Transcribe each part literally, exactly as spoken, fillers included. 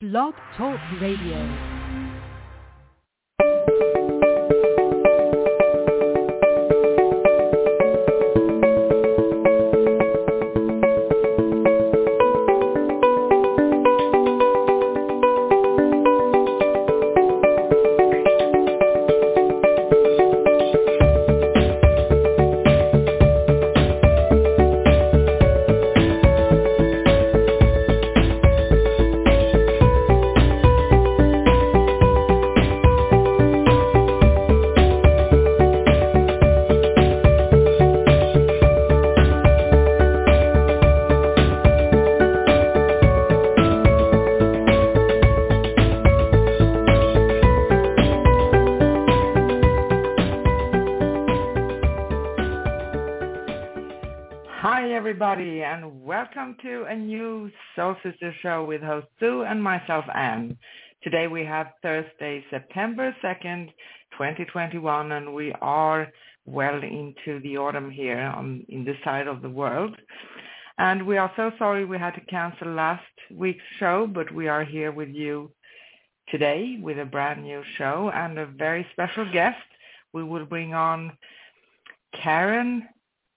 Blog Talk Radio. Everybody, and welcome to a new Soul Sister show with host Sue and myself, Anne. Today we have Thursday, September second, twenty twenty-one, and we are well into the autumn here on in this side of the world. And we are so sorry we had to cancel last week's show, but we are here with you today with a brand new show and a very special guest. We will bring on Karen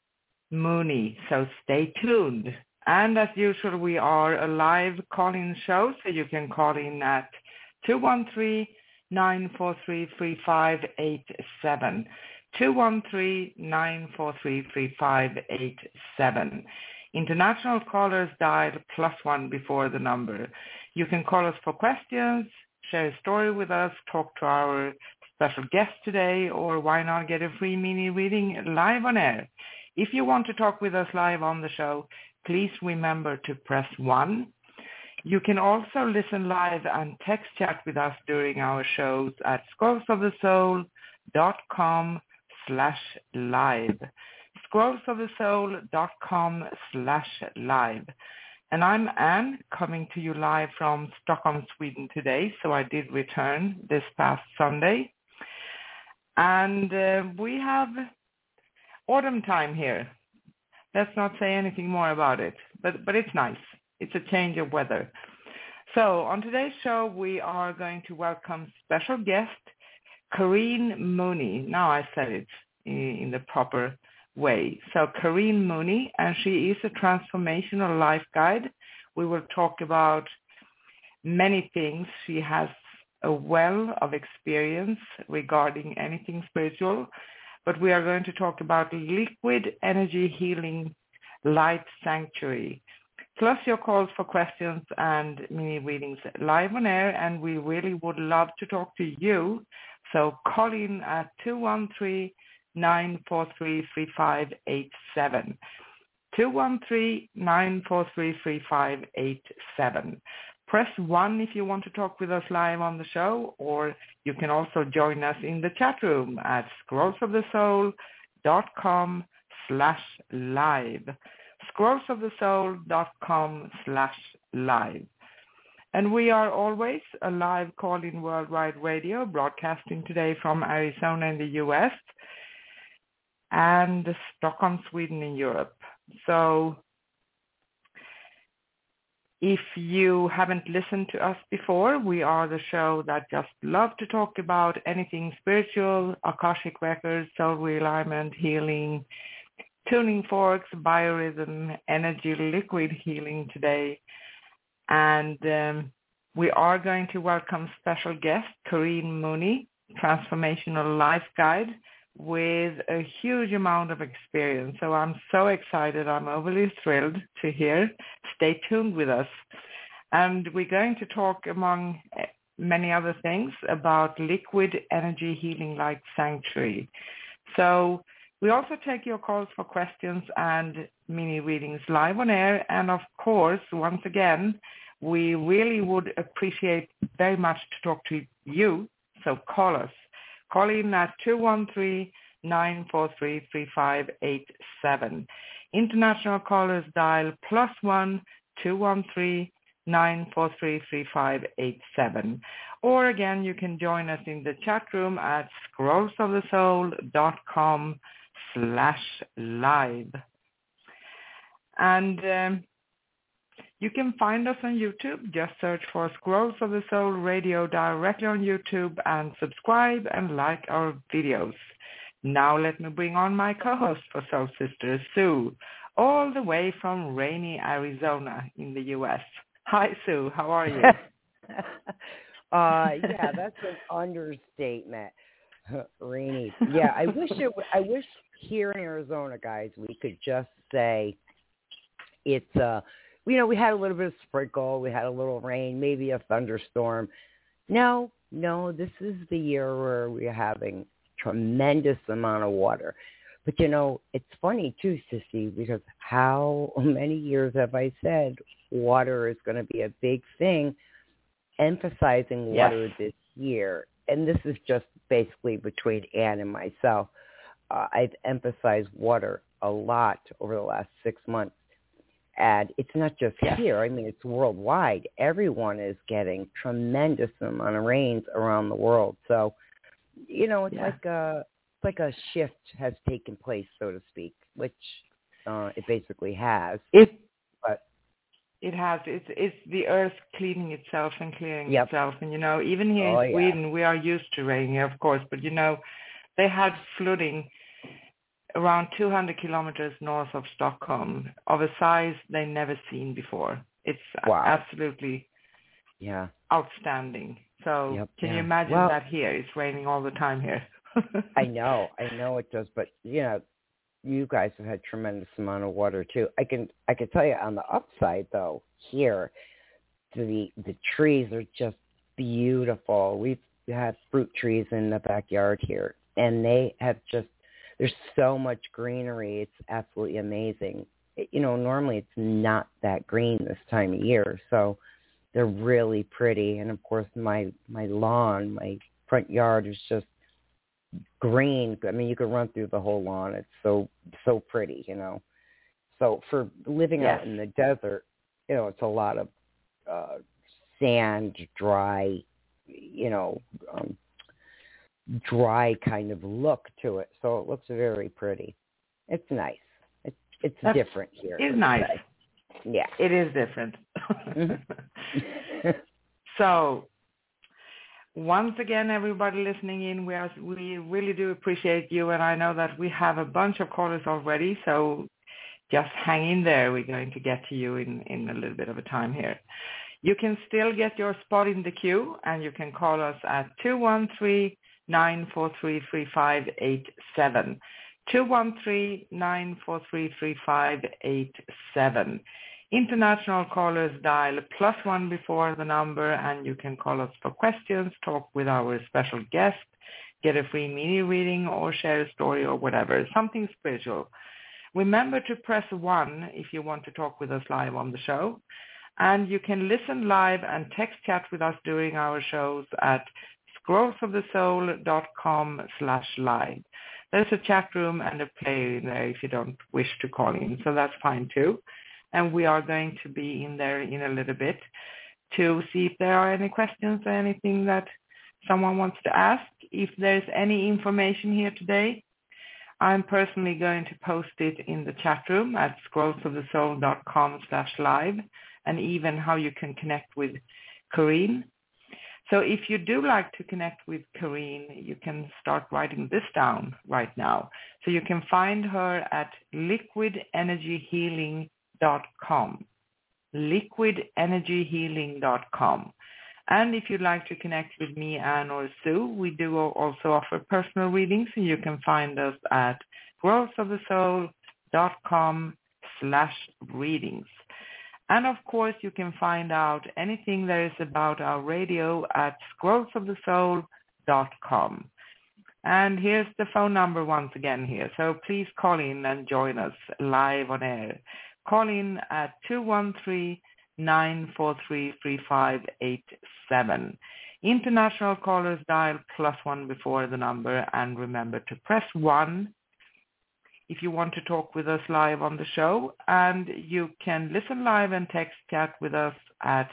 Mooney, so stay tuned. And as usual, we are a live call-in show, so you can call in at two one three, nine four three, three five eight seven, two one three, nine four three, three five eight seven. International callers dial plus one before the number. You can call us for questions, share a story with us, talk to our special guest today, or why not get a free mini reading live on air. If you want to talk with us live on the show, please remember to press one. You can also listen live and text chat with us during our shows at scrollsofthesoul.com slash live. scrollsofthesoul.com slash live. And I'm Anne, coming to you live from Stockholm, Sweden today, so I did return this past Sunday. And uh, we have autumn time here. Let's not say anything more about it, but but it's nice. It's a change of weather. So on today's show, we are going to welcome special guest Karen Mooney. Now I said it in the proper way. So Karen Mooney, and she is a transformational life guide. We will talk about many things. She has a well of experience regarding anything spiritual. But we are going to talk about liquid energy healing light sanctuary, plus your calls for questions and mini readings live on air. And we really would love to talk to you. So call in at two one three, nine four three, three five eight seven, two one three, nine four three, three five eight seven. Press one if you want to talk with us live on the show, or you can also join us in the chat room at scrollsofthesoul.com slash live. scrollsofthesoul.com slash live. And we are always a live call-in worldwide radio, broadcasting today from Arizona in the U S and Stockholm, Sweden in Europe. So if you haven't listened to us before, we are the show that just love to talk about anything spiritual, Akashic records, soul realignment, healing, tuning forks, biorhythm, energy, liquid healing today. And um, we are going to welcome special guest Karen Mooney, transformational life guide with a huge amount of experience. So I'm so excited. I'm overly thrilled to hear. Stay tuned with us. And we're going to talk, among many other things, about liquid energy healing light sanctuary. So we also take your calls for questions and mini readings live on air. And of course, once again, we really would appreciate very much to talk to you. So call us. Call in at two one three, nine four three, three five eight seven. International callers dial plus one, two one three, nine four three, three five eight seven. Or again, you can join us in the chat room at scrollsofthesoul.com slash live. And um, You can find us on YouTube. Just search for Scrolls of the Soul Radio directly on YouTube and subscribe and like our videos. Now let me bring on my co-host for Soul Sisters, Sue, all the way from rainy Arizona in the U S. Hi, Sue. How are you? uh, yeah, that's an understatement. Rainy. Yeah, I wish it. I wish here in Arizona, guys, we could just say it's. Uh, you know, we had a little bit of sprinkle, we had a little rain, maybe a thunderstorm. No, no, this is the year where we're having tremendous amount of water. But, you know, it's funny, too, Sissy, because how many years have I said water is going to be a big thing, emphasizing water yes. this year. And this is just basically between Ann and myself. Uh, I've emphasized water a lot over the last six months. And it's not just yes. here. I mean, it's worldwide. Everyone is getting tremendous amount of rains around the world. So, you know, it's yeah. like a it's like a shift has taken place, so to speak, which uh, it basically has. It but it has. It's it's the earth cleaning itself and clearing yep. itself. And you know, even here oh, in Sweden, yeah. we are used to rain here, of course. But you know, they had flooding around two hundred kilometers north of Stockholm of a size they never seen before. It's wow. absolutely yeah outstanding. So yep. can yeah. you imagine well, that here? It's raining all the time here. I know, I know it does, but you know, you guys have had tremendous amount of water too. I can I can tell you on the upside though, here the the trees are just beautiful. We've had fruit trees in the backyard here, and they have just there's so much greenery. It's absolutely amazing. It, you know, normally it's not that green this time of year, so they're really pretty. And of course, my my lawn, my front yard is just green. I mean, you could run through the whole lawn. It's so so pretty, you know. So for living yes. out in the desert, you know, it's a lot of uh, sand, dry, you know, um, dry kind of look to it. So it looks very pretty. It's nice. It's it's That's, different here. It's nice. Say. Yeah, it is different. mm-hmm. So. Once again, everybody listening in, we are, we really do appreciate you, and I know that we have a bunch of callers already, so just hang in there. We're going to get to you in, in a little bit of a time here. You can still get your spot in the queue, and you can call us at two one three, nine four three, three five eight seven, two one three, nine four three, three five eight seven. International callers dial plus one before the number, and you can call us for questions, talk with our special guest, get a free mini reading, or share a story or whatever, something spiritual. Remember to press one if you want to talk with us live on the show, and you can listen live and text chat with us during our shows at scrollsofthesoul.com slash live. There's a chat room and a player in there if you don't wish to call in, so that's fine too. And we are going to be in there in a little bit to see if there are any questions or anything that someone wants to ask. If there's any information here today, I'm personally going to post it in the chat room at scrollsofthesoul.com slash live, and even how you can connect with Corrine. So if you do like to connect with Corrine, you can start writing this down right now. So you can find her at liquid energy healing dot com, liquid energy healing dot com. And if you'd like to connect with me, Anne, or Sue, we do also offer personal readings, and you can find us at growthofthesoul.com slash readings. And of course, you can find out anything there is about our radio at growth of the soul dot com. And here's the phone number once again here. So please call in and join us live on air. Call in at two one three, nine four three, three five eight seven. International callers dial plus one before the number, and remember to press one if you want to talk with us live on the show. And you can listen live and text chat with us at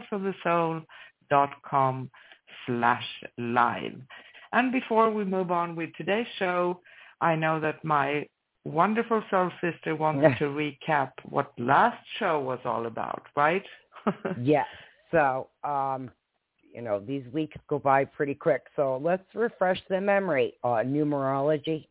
scrollsofthesoul.com slash live. And before we move on with today's show, I know that my wonderful soul sister wanted to recap what last show was all about, right? Yes. So, um, you know, these weeks go by pretty quick. So let's refresh the memory. Uh, numerology.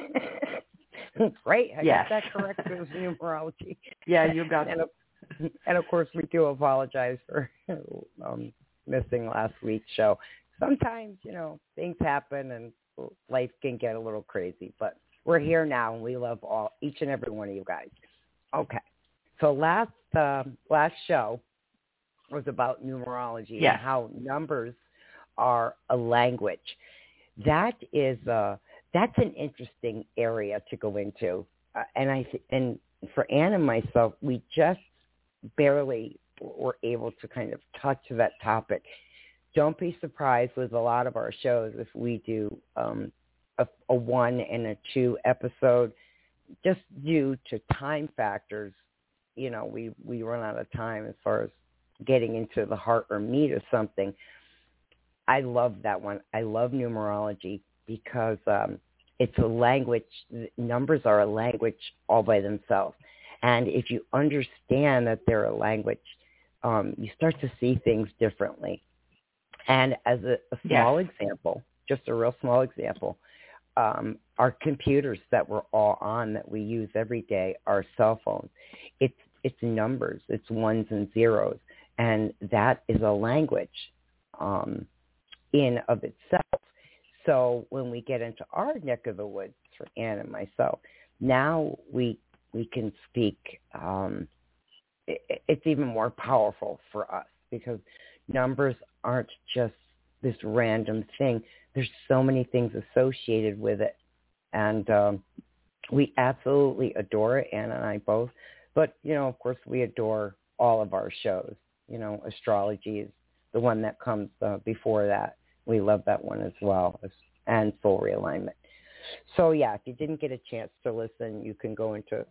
Right? I Yes. got that correct. It was numerology. Yeah, you got and, of, and of course, we do apologize for um, missing last week's show. Sometimes, you know, things happen and life can get a little crazy. But we're here now, and we love all each and every one of you guys. Okay. So last uh, last show was about numerology yes. and how numbers are a language. That is uh, that's an interesting area to go into, uh, and I and for Ann and myself, we just barely were able to kind of touch that topic. Don't be surprised with a lot of our shows if we do um, a, a one and a two episode, just due to time factors. You know, we, we run out of time as far as getting into the heart or meat of something. I love that one. I love numerology because um, it's a language. Numbers are a language all by themselves. And if you understand that they're a language, um, you start to see things differently. And as a, a small yes. example, just a real small example, um, our computers that we're all on that we use every day, our cell phones, it's it's numbers, it's ones and zeros, and that is a language um, in of itself. So when we get into our neck of the woods for Ann and myself, now we we can speak. Um, it, it's even more powerful for us because numbers aren't just this random thing. There's so many things associated with it. And um, we absolutely adore it, Anna and I both. But, you know, of course, we adore all of our shows. You know, astrology is the one that comes uh, before that. We love that one as well, and soul realignment. So, yeah, if you didn't get a chance to listen, you can go into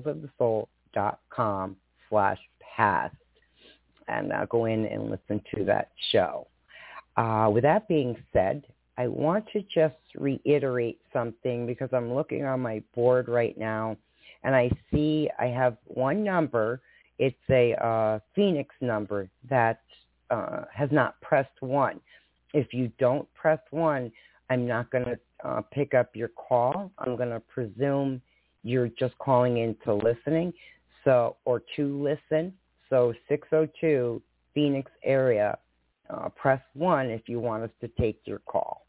scrollsofthesoul.com slash past and uh, go in and listen to that show. Uh, with that being said, I want to just reiterate something because I'm looking on my board right now, and I see I have one number. It's a uh, Phoenix number that uh, has not pressed one. If you don't press one, I'm not going to uh, pick up your call. I'm going to presume you're just calling in to listening, so or to listen. So six oh two, Phoenix area, uh, press one if you want us to take your call.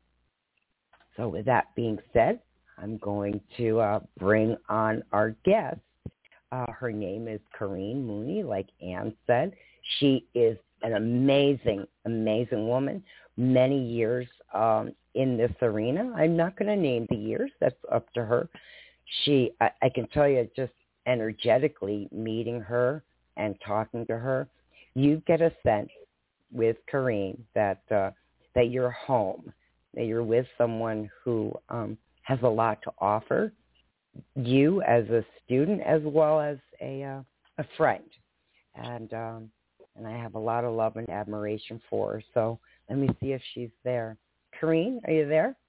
So with that being said, I'm going to uh, bring on our guest. Uh, her name is Corrine Mooney, like Ann said. She is an amazing, amazing woman. Many years um, in this arena. I'm not going to name the years. That's up to her. She, I, I can tell you, just energetically meeting her and talking to her, you get a sense with Corrine that uh, that you're home, that you're with someone who um, has a lot to offer you as a student as well as a uh, a friend, and um, and I have a lot of love and admiration for her. So let me see if she's there. Corrine, are you there?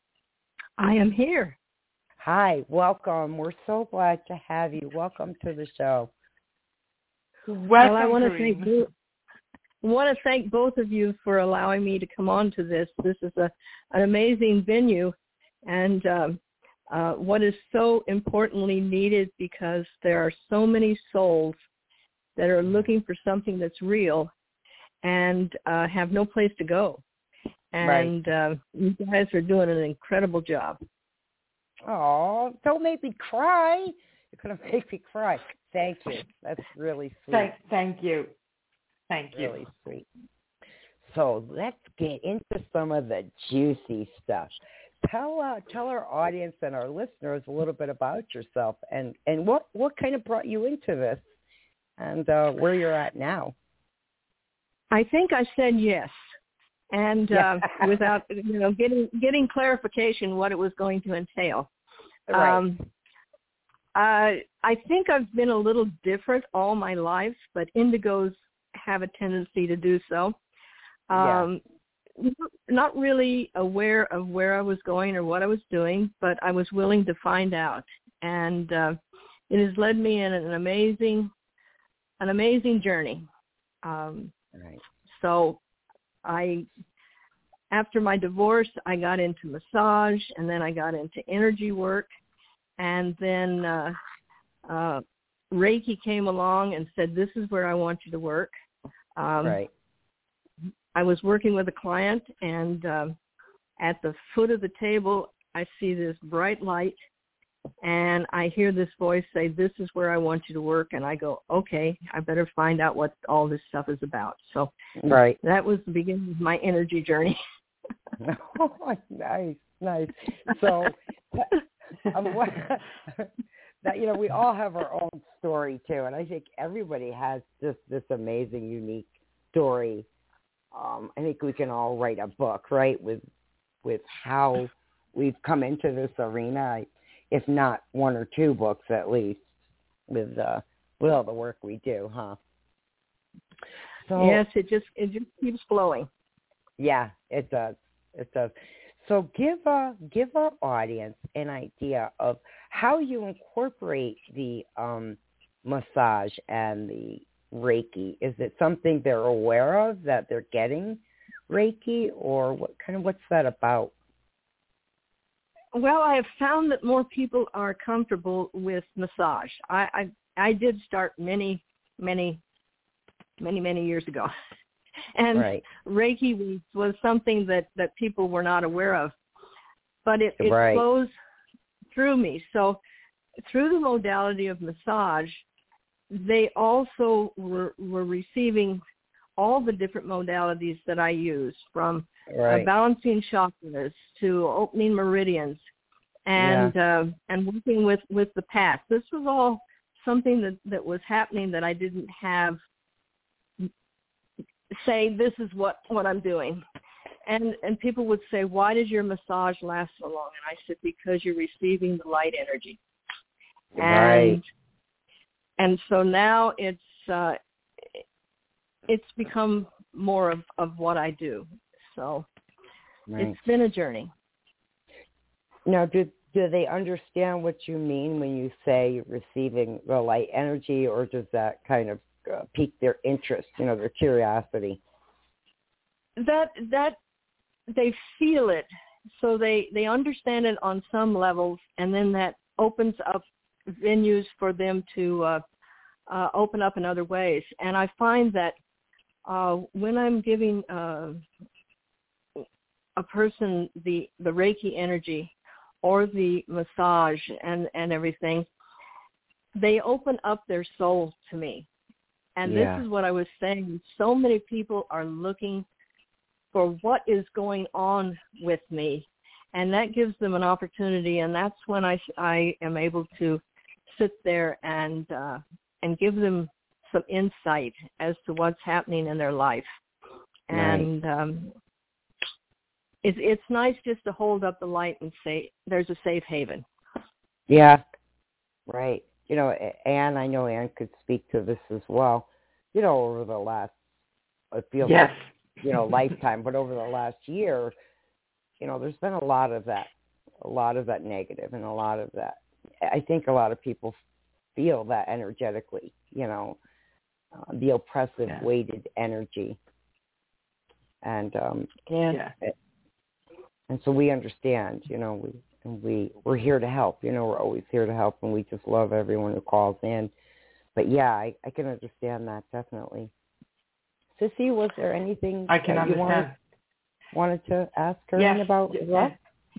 I am here. Hi, welcome. We're so glad to have you. Welcome to the show. Welcome, well, I want to Corrine. thank you. I want to thank both of you for allowing me to come on to this. This is a, an amazing venue, and um, uh, what is so importantly needed because there are so many souls that are looking for something that's real and uh, have no place to go. And right. uh, you guys are doing an incredible job. Oh, don't make me cry. You're going to make me cry. Thank you. That's really sweet. Thank, thank you. Thank you. Really sweet. So let's get into some of the juicy stuff. Tell uh, tell our audience and our listeners a little bit about yourself and, and what, what kind of brought you into this and uh, where you're at now. I think I said yes. And uh, without, you know, getting getting clarification what it was going to entail. Right. Um, I I think I've been a little different all my life, but indigos have a tendency to do so. Um, yeah. Not really aware of where I was going or what I was doing, but I was willing to find out. and uh, it has led me in an amazing, an amazing journey. Um, right. So I, after my divorce, I got into massage, and then I got into energy work, and then uh, uh, Reiki came along and said, "This is where I want you to work." Um, right. I was working with a client, and um, at the foot of the table, I see this bright light, and I hear this voice say, "This is where I want you to work." And I go, "Okay, I better find out what all this stuff is about." So right. that was the beginning of my energy journey. Oh, nice, nice. So, um, what, that you know, we all have our own story too, and I think everybody has just this amazing, unique story. Um, I think we can all write a book, right, with with how we've come into this arena, if not one or two books at least, with uh, with all the work we do, huh? So, yes, it just it just keeps flowing. Yeah, it does. It does. So give uh, give our audience an idea of how you incorporate the um, massage and the Reiki. Is it something they're aware of, that they're getting Reiki, or what kind of what's that about? Well, I have found that more people are comfortable with massage. I I, I did start many, many, many, many years ago. And right. Reiki was, was something that, that people were not aware of. But it, it right. flows through me. So through the modality of massage, they also were, were receiving all the different modalities that I use, from right. uh, balancing chakras to opening meridians and yeah. uh, and working with, with the past. This was all something that, that was happening that I didn't have say, this is what, what I'm doing. And and people would say, why does your massage last so long? And I said, because you're receiving the light energy. Right. And, and so now it's uh, it's become more of, of what I do. So right. it's been a journey. Now, do, do they understand what you mean when you say you're receiving the light energy, or does that kind of uh, pique their interest, you know, their curiosity? That that they feel it, so they, they understand it on some levels, and then that opens up venues for them to uh, uh, open up in other ways. And I find that uh, when I'm giving uh, a person the, the Reiki energy or the massage and, and everything, they open up their soul to me. And yeah. this is what I was saying. So many people are looking for what is going on with me, and that gives them an opportunity, and that's when I, I am able to sit there and uh, and give them some insight as to what's happening in their life. Right. And um, it's it's nice just to hold up the light and say, there's a safe haven. Yeah, right. You know, Anne, I know Anne could speak to this as well. You know, over the last, it feels yes. like, you know, lifetime, but over the last year, you know, there's been a lot of that, a lot of that negative, and a lot of that. I think a lot of people feel that energetically, you know, uh, the oppressive, yeah. weighted energy. And, um, yeah. It, and so we understand, you know, we, and we, we're here to help, you know, we're always here to help, and we just love everyone who calls in. But yeah, I, I can understand that, definitely. Sissy, was there anything I can that you understand. wanted, wanted to ask her yes. about as well?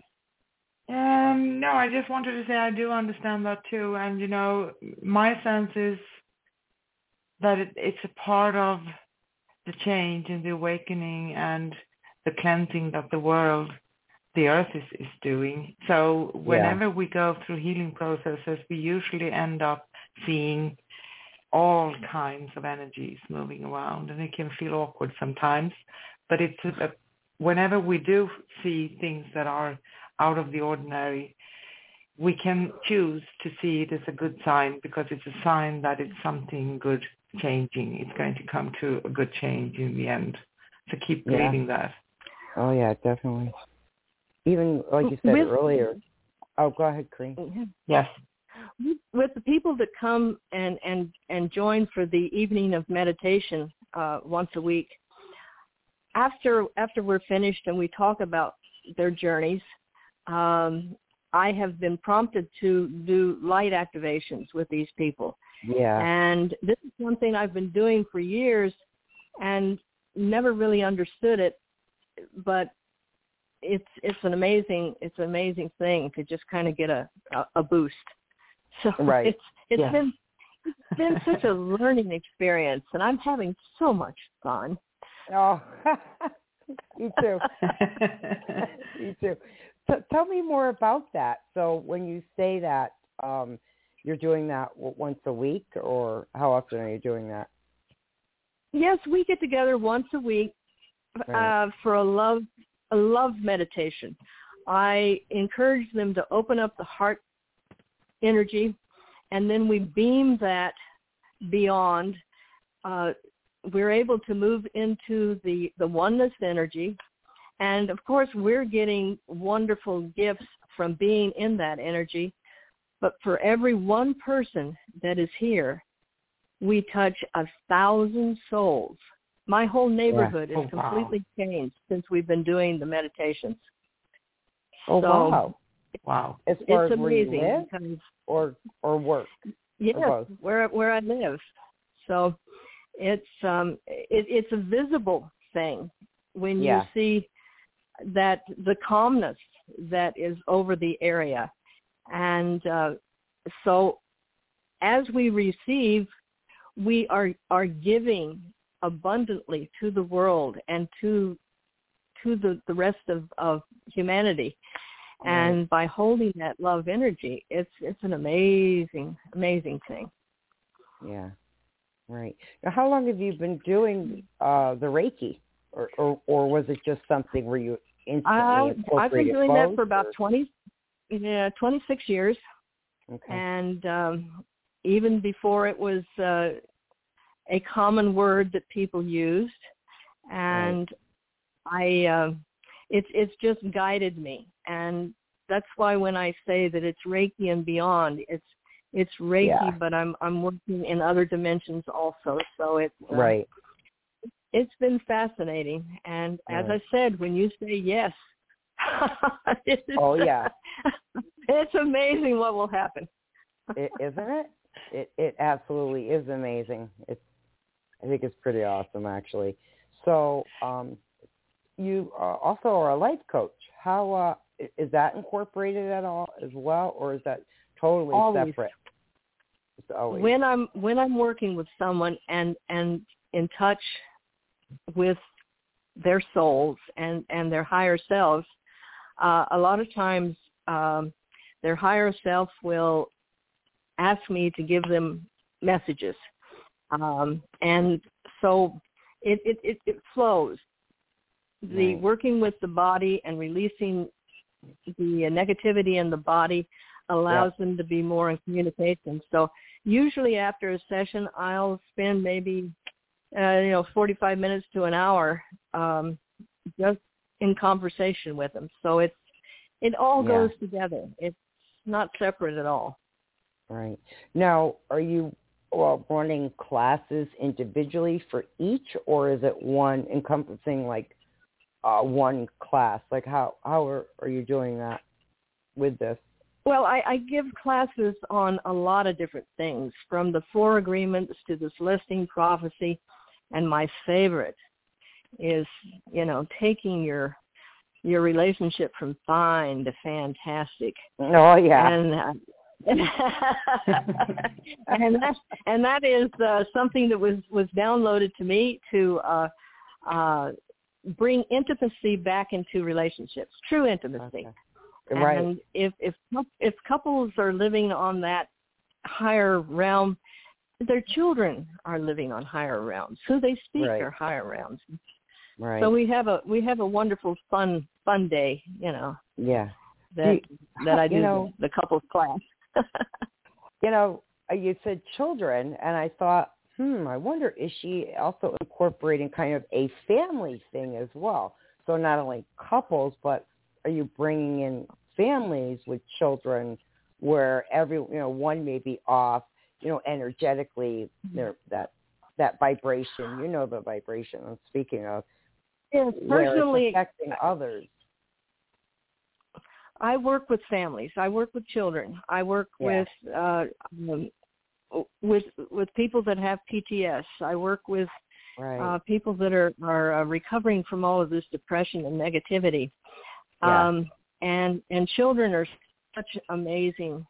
Um, no, I just wanted to say I do understand that too. And, you know, my sense is that it, it's a part of the change and the awakening and the cleansing that the world, the earth is, is doing. So whenever yeah. we go through healing processes, we usually end up seeing all kinds of energies moving around, and it can feel awkward sometimes. But it's a, whenever we do see things that are out of the ordinary, we can choose to see it as a good sign, because it's a sign that it's something good changing. It's going to come to a good change in the end. So keep yeah. believing that. Oh, yeah, definitely. Even like you said With, earlier. Oh, go ahead, Corinne. Yes. with the people that come and, and, and join for the evening of meditation uh, once a week, after after we're finished and we talk about their journeys, um, I have been prompted to do light activations with these people. Yeah. And this is something I've been doing for years and never really understood it, but it's it's an amazing it's an amazing thing to just kind of get a, a, a boost. So right. it's it's yeah. been it's been such a learning experience, and I'm having so much fun. Oh, me too. me too. So tell me more about that. So when you say that, um, you're doing that once a week, or how often are you doing that? Yes, we get together once a week right. uh, for a love a love meditation. I encourage them to open up the heart energy, and then we beam that beyond. Uh, we're able to move into the, the oneness energy. And, of course, we're getting wonderful gifts from being in that energy. But for every one person that is here, we touch a thousand souls. My whole neighborhood yeah. is oh, completely wow. changed since we've been doing the meditations. Oh, so wow. Wow. As far it's as where you amazing. live or, or work? Yes, or where where I live. So it's um it, it's a visible thing when yeah. you see that the calmness that is over the area. And uh, so as we receive, we are are giving abundantly to the world and to to the, the rest of, of humanity. Right. And by holding that love energy, it's it's an amazing, amazing thing. Yeah, right. Now, how long have you been doing uh, the Reiki, or, or or was it just something where you instantly Uh, incorporated I've been doing that for about or? twenty, yeah, twenty-six years, Okay. and um, even before it was uh, a common word that people used, and right. I, uh, it's it's just guided me, and that's why when I say that it's Reiki and beyond, it's it's Reiki, yeah. but I'm I'm working in other dimensions also. So it's uh, right. It's been fascinating, and as right. I said, when you say yes, it's, oh yeah, it's amazing what will happen. it, isn't it? It it absolutely is amazing. It's I think it's pretty awesome actually. So um, you uh, also are a life coach. How uh, is that incorporated at all as well, or is that totally always. separate? It's always. When I'm when I'm working with someone and and in touch with their souls and, and their higher selves, uh, a lot of times um, their higher self will ask me to give them messages. Um, and so it, it, it, it flows. The right. working with the body and releasing the negativity in the body allows yep. them to be more in communication. So usually after a session, I'll spend maybe Uh, you know, forty-five minutes to an hour um, just in conversation with them. So it's it all yeah. goes together. It's not separate at all. Right. Now, are you well, running classes individually for each, or is it one encompassing like uh, one class? Like how, how are, are you doing that with this? Well, I, I give classes on a lot of different things, from the four agreements to the Celestine prophecy. And my favorite is, you know, taking your your relationship from fine to fantastic. Oh yeah. And uh, and that and that is uh, something that was, was downloaded to me to uh, uh, bring intimacy back into relationships, true intimacy. Okay. Right. And if if if couples are living on that higher realm, their children are living on higher realms. Who they speak right. are higher realms. Right. So we have a we have a wonderful fun fun day, you know. Yeah. That you, that I do you know, the, the couples class. you know, you said children, and I thought, hmm, I wonder, is she also incorporating kind of a family thing as well? So not only couples, but are you bringing in families with children where every, you know, one may be off, you know, energetically, there that that vibration, you know, the vibration I'm speaking of, yes, where personally, it's affecting others. I work with families. I work with children. I work Yeah. with uh, um, with with people that have P T S. I work with Right. uh, people that are are uh, recovering from all of this depression and negativity. Yeah. Um, and and children are such amazing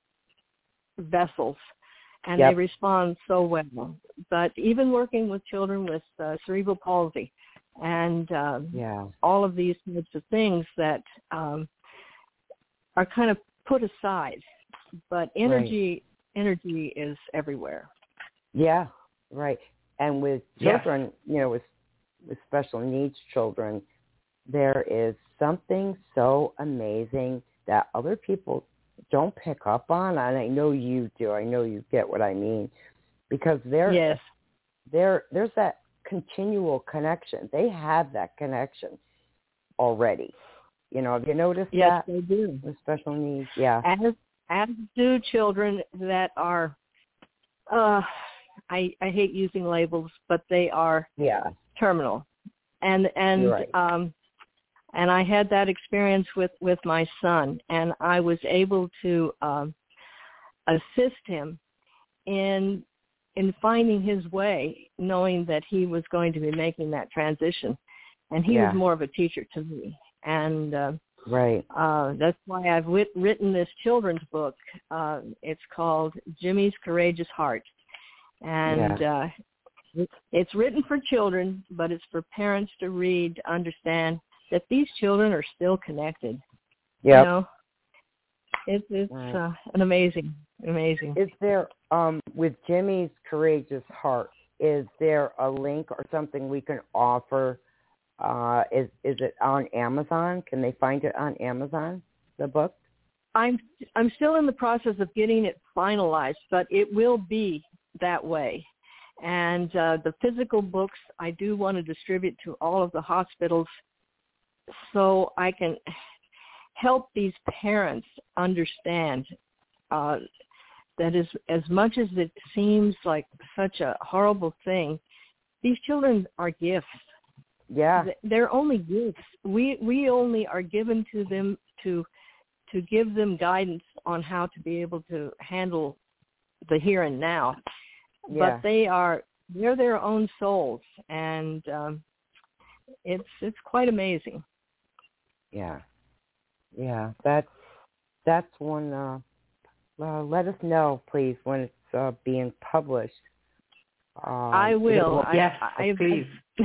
vessels, and Yep. they respond so well. But even working with children with uh, cerebral palsy and um, Yeah. all of these types of things that um, are kind of put aside, but energy right. energy is everywhere. Yeah, right. And with Yes. children, you know, with with special needs children, there is something so amazing that other people don't pick up on, and I know you do. I know you get what I mean, because there, yes. there, there's that continual connection. They have that connection already. You know, have you noticed yes, that? Yes, they do. With special needs, yeah. As as do children that are, uh, I I hate using labels, but they are yeah. terminal, and and right. um, and I had that experience with, with my son, and I was able to um, assist him in in finding his way, knowing that he was going to be making that transition, and he yeah. was more of a teacher to me. And uh, right, uh, that's why I've writ- written this children's book. Uh, it's called Jimmy's Courageous Heart, and yeah. uh, it's written for children, but it's for parents to read, to understand that these children are still connected. Yep. You know, it's it's right. uh, an amazing, amazing. Is there um with Jimmy's Courageous Heart? Is there a link or something we can offer? Uh, is is it on Amazon? Can they find it on Amazon, the book? I'm I'm still in the process of getting it finalized, but it will be that way. And uh, the physical books I do want to distribute to all of the hospitals, so I can help these parents understand uh, that as as much as it seems like such a horrible thing, these children are gifts. Yeah. They're only gifts. We we only are given to them to to give them guidance on how to be able to handle the here and now. Yeah. But they are they're their own souls, and um, it's it's quite amazing. Yeah. Yeah. That's that's one. Uh, uh, let us know, please, when it's uh, being published. Um, I will. Yes, I, please.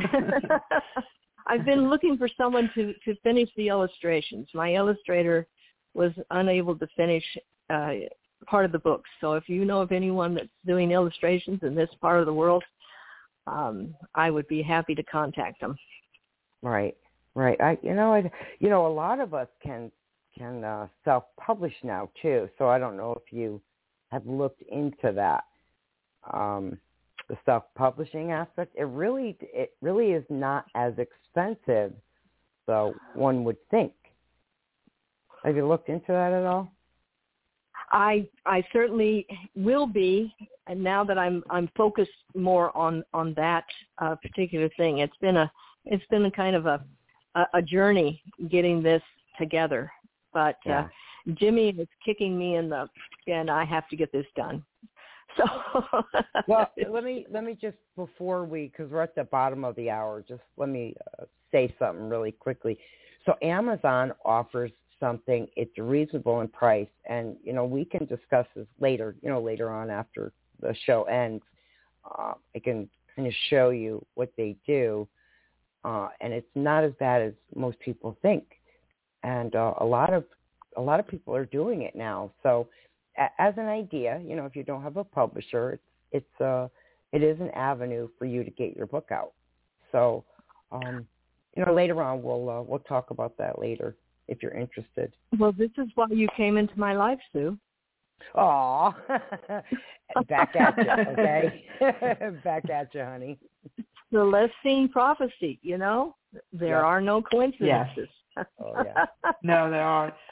I've been looking for someone to, to finish the illustrations. My illustrator was unable to finish uh, part of the book. So if you know of anyone that's doing illustrations in this part of the world, um, I would be happy to contact them. Right. Right. I, you know, I, you know, a lot of us can can uh, self-publish now too. So I don't know if you have looked into that. Um, the self-publishing aspect, it really, it really is not as expensive, so one would think. Have you looked into that at all? I I certainly will be, and now that I'm I'm focused more on on that uh, particular thing. It's been a it's been a kind of a a, a journey getting this together, but Yeah. uh, Jimmy is kicking me in the, and I have to get this done. So well, let me let me just before we, because we're at the bottom of the hour, just let me uh, say something really quickly. So Amazon offers something; it's reasonable in price, and you know we can discuss this later. You know later on after the show ends, uh, I can kind of show you what they do, uh, and it's not as bad as most people think, and uh, a lot of a lot of people are doing it now. So. As an idea, you know, if you don't have a publisher, it's it's uh it is an avenue for you to get your book out. So, um, you know, later on we'll uh, we'll talk about that later if you're interested. Well, this is why you came into my life, Sue. Aw, back at you, okay? Back at you, honey. Celestine prophecy, you know, there yep. are no coincidences. Yes. Oh yeah. No, there are.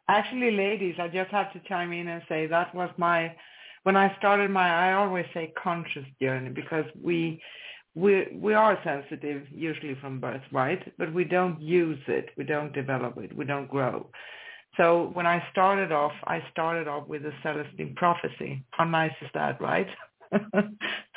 Actually, ladies, I just have to chime in and say that was my, when I started my, I always say conscious journey, because we, we, we are sensitive usually from birth, right? But we don't use it. We don't develop it. We don't grow. So when I started off, I started off with the Celestine prophecy. How nice is that, right? And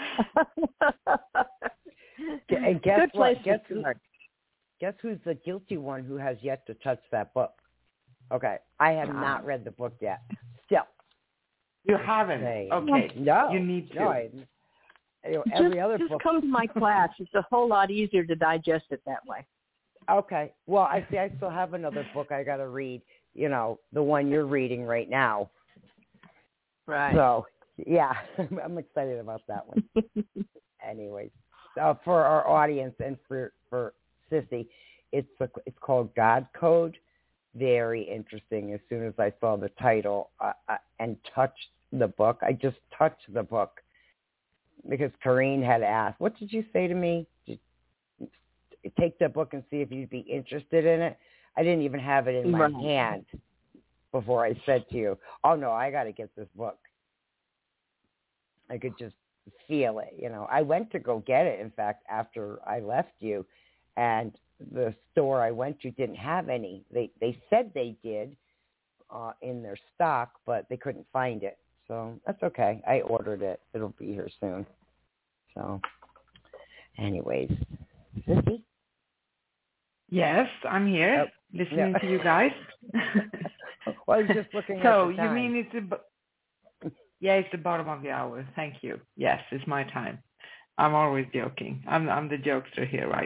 guess Good place what? Guess, to who, start. guess who's the guilty one who has yet to touch that book? Okay, I have not read the book yet. Still. You haven't? Say, Okay. No. You need to. No, I, you know, every just, other just book. come to my class. It's a whole lot easier to digest it that way. Okay. Well, I see I still have another book I got to read, you know, the one you're reading right now. Right. So, yeah, I'm excited about that one. Anyways, uh, for our audience and for, for Sissy, it's a, it's called God Code. Very interesting. As soon as I saw the title uh, uh, and touched the book, I just touched the book because Corrine had asked, what did you say to me? Did you take the book and see if you'd be interested in it. I didn't even have it in my Right. hand before I said to you, oh, no, I got to get this book. I could just feel it. You know, I went to go get it, in fact, after I left you, and the store I went to didn't have any. They they said they did uh, in their stock, but they couldn't find it. So that's okay. I ordered it. It'll be here soon. So anyways, Sissy? Yes, I'm here, Oh, listening no. to you guys. Well, I was just looking so at the you time. mean it's the, yeah, it's the bottom of the hour. Thank you. Yes, it's my time. I'm always joking. I'm I'm the jokester here, right?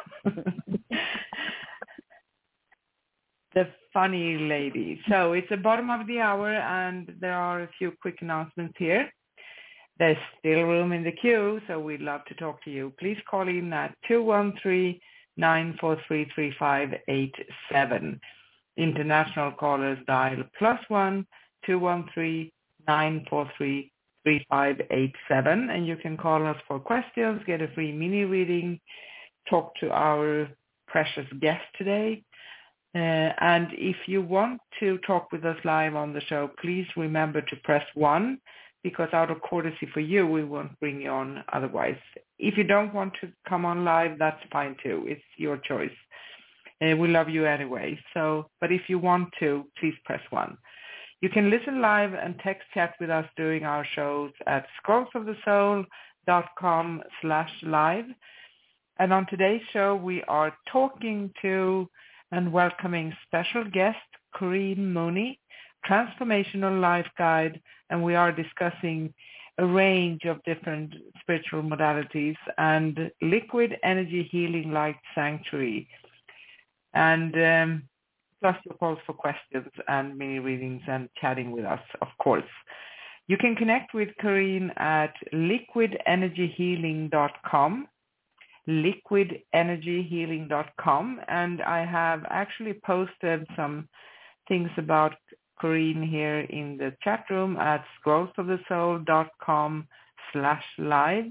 The funny lady. So it's the bottom of the hour, and there are a few quick announcements here. There's still room in the queue, so we'd love to talk to you. Please call in at two one three, nine four three, three five eight seven. International callers dial plus one, two one three, nine four three, three five eight seven, and you can call us for questions, get a free mini reading, talk to our precious guest today. Uh, and if you want to talk with us live on the show, please remember to press one, because out of courtesy for you, we won't bring you on otherwise. If you don't want to come on live, that's fine too. It's your choice. Uh, we love you anyway. So, but if you want to, please press one. You can listen live and text chat with us during our shows at scrollsofthesoul.com slash live. And on today's show, we are talking to and welcoming special guest Corrine Mooney, transformational life guide, and we are discussing a range of different spiritual modalities and liquid energy healing light sanctuary. And um, plus your calls for questions and mini readings and chatting with us, of course. You can connect with Corrine at liquid energy healing dot com, liquid energy healing dot com, and I have actually posted some things about Corrine here in the chat room at scrollsofthesoul.com slash live,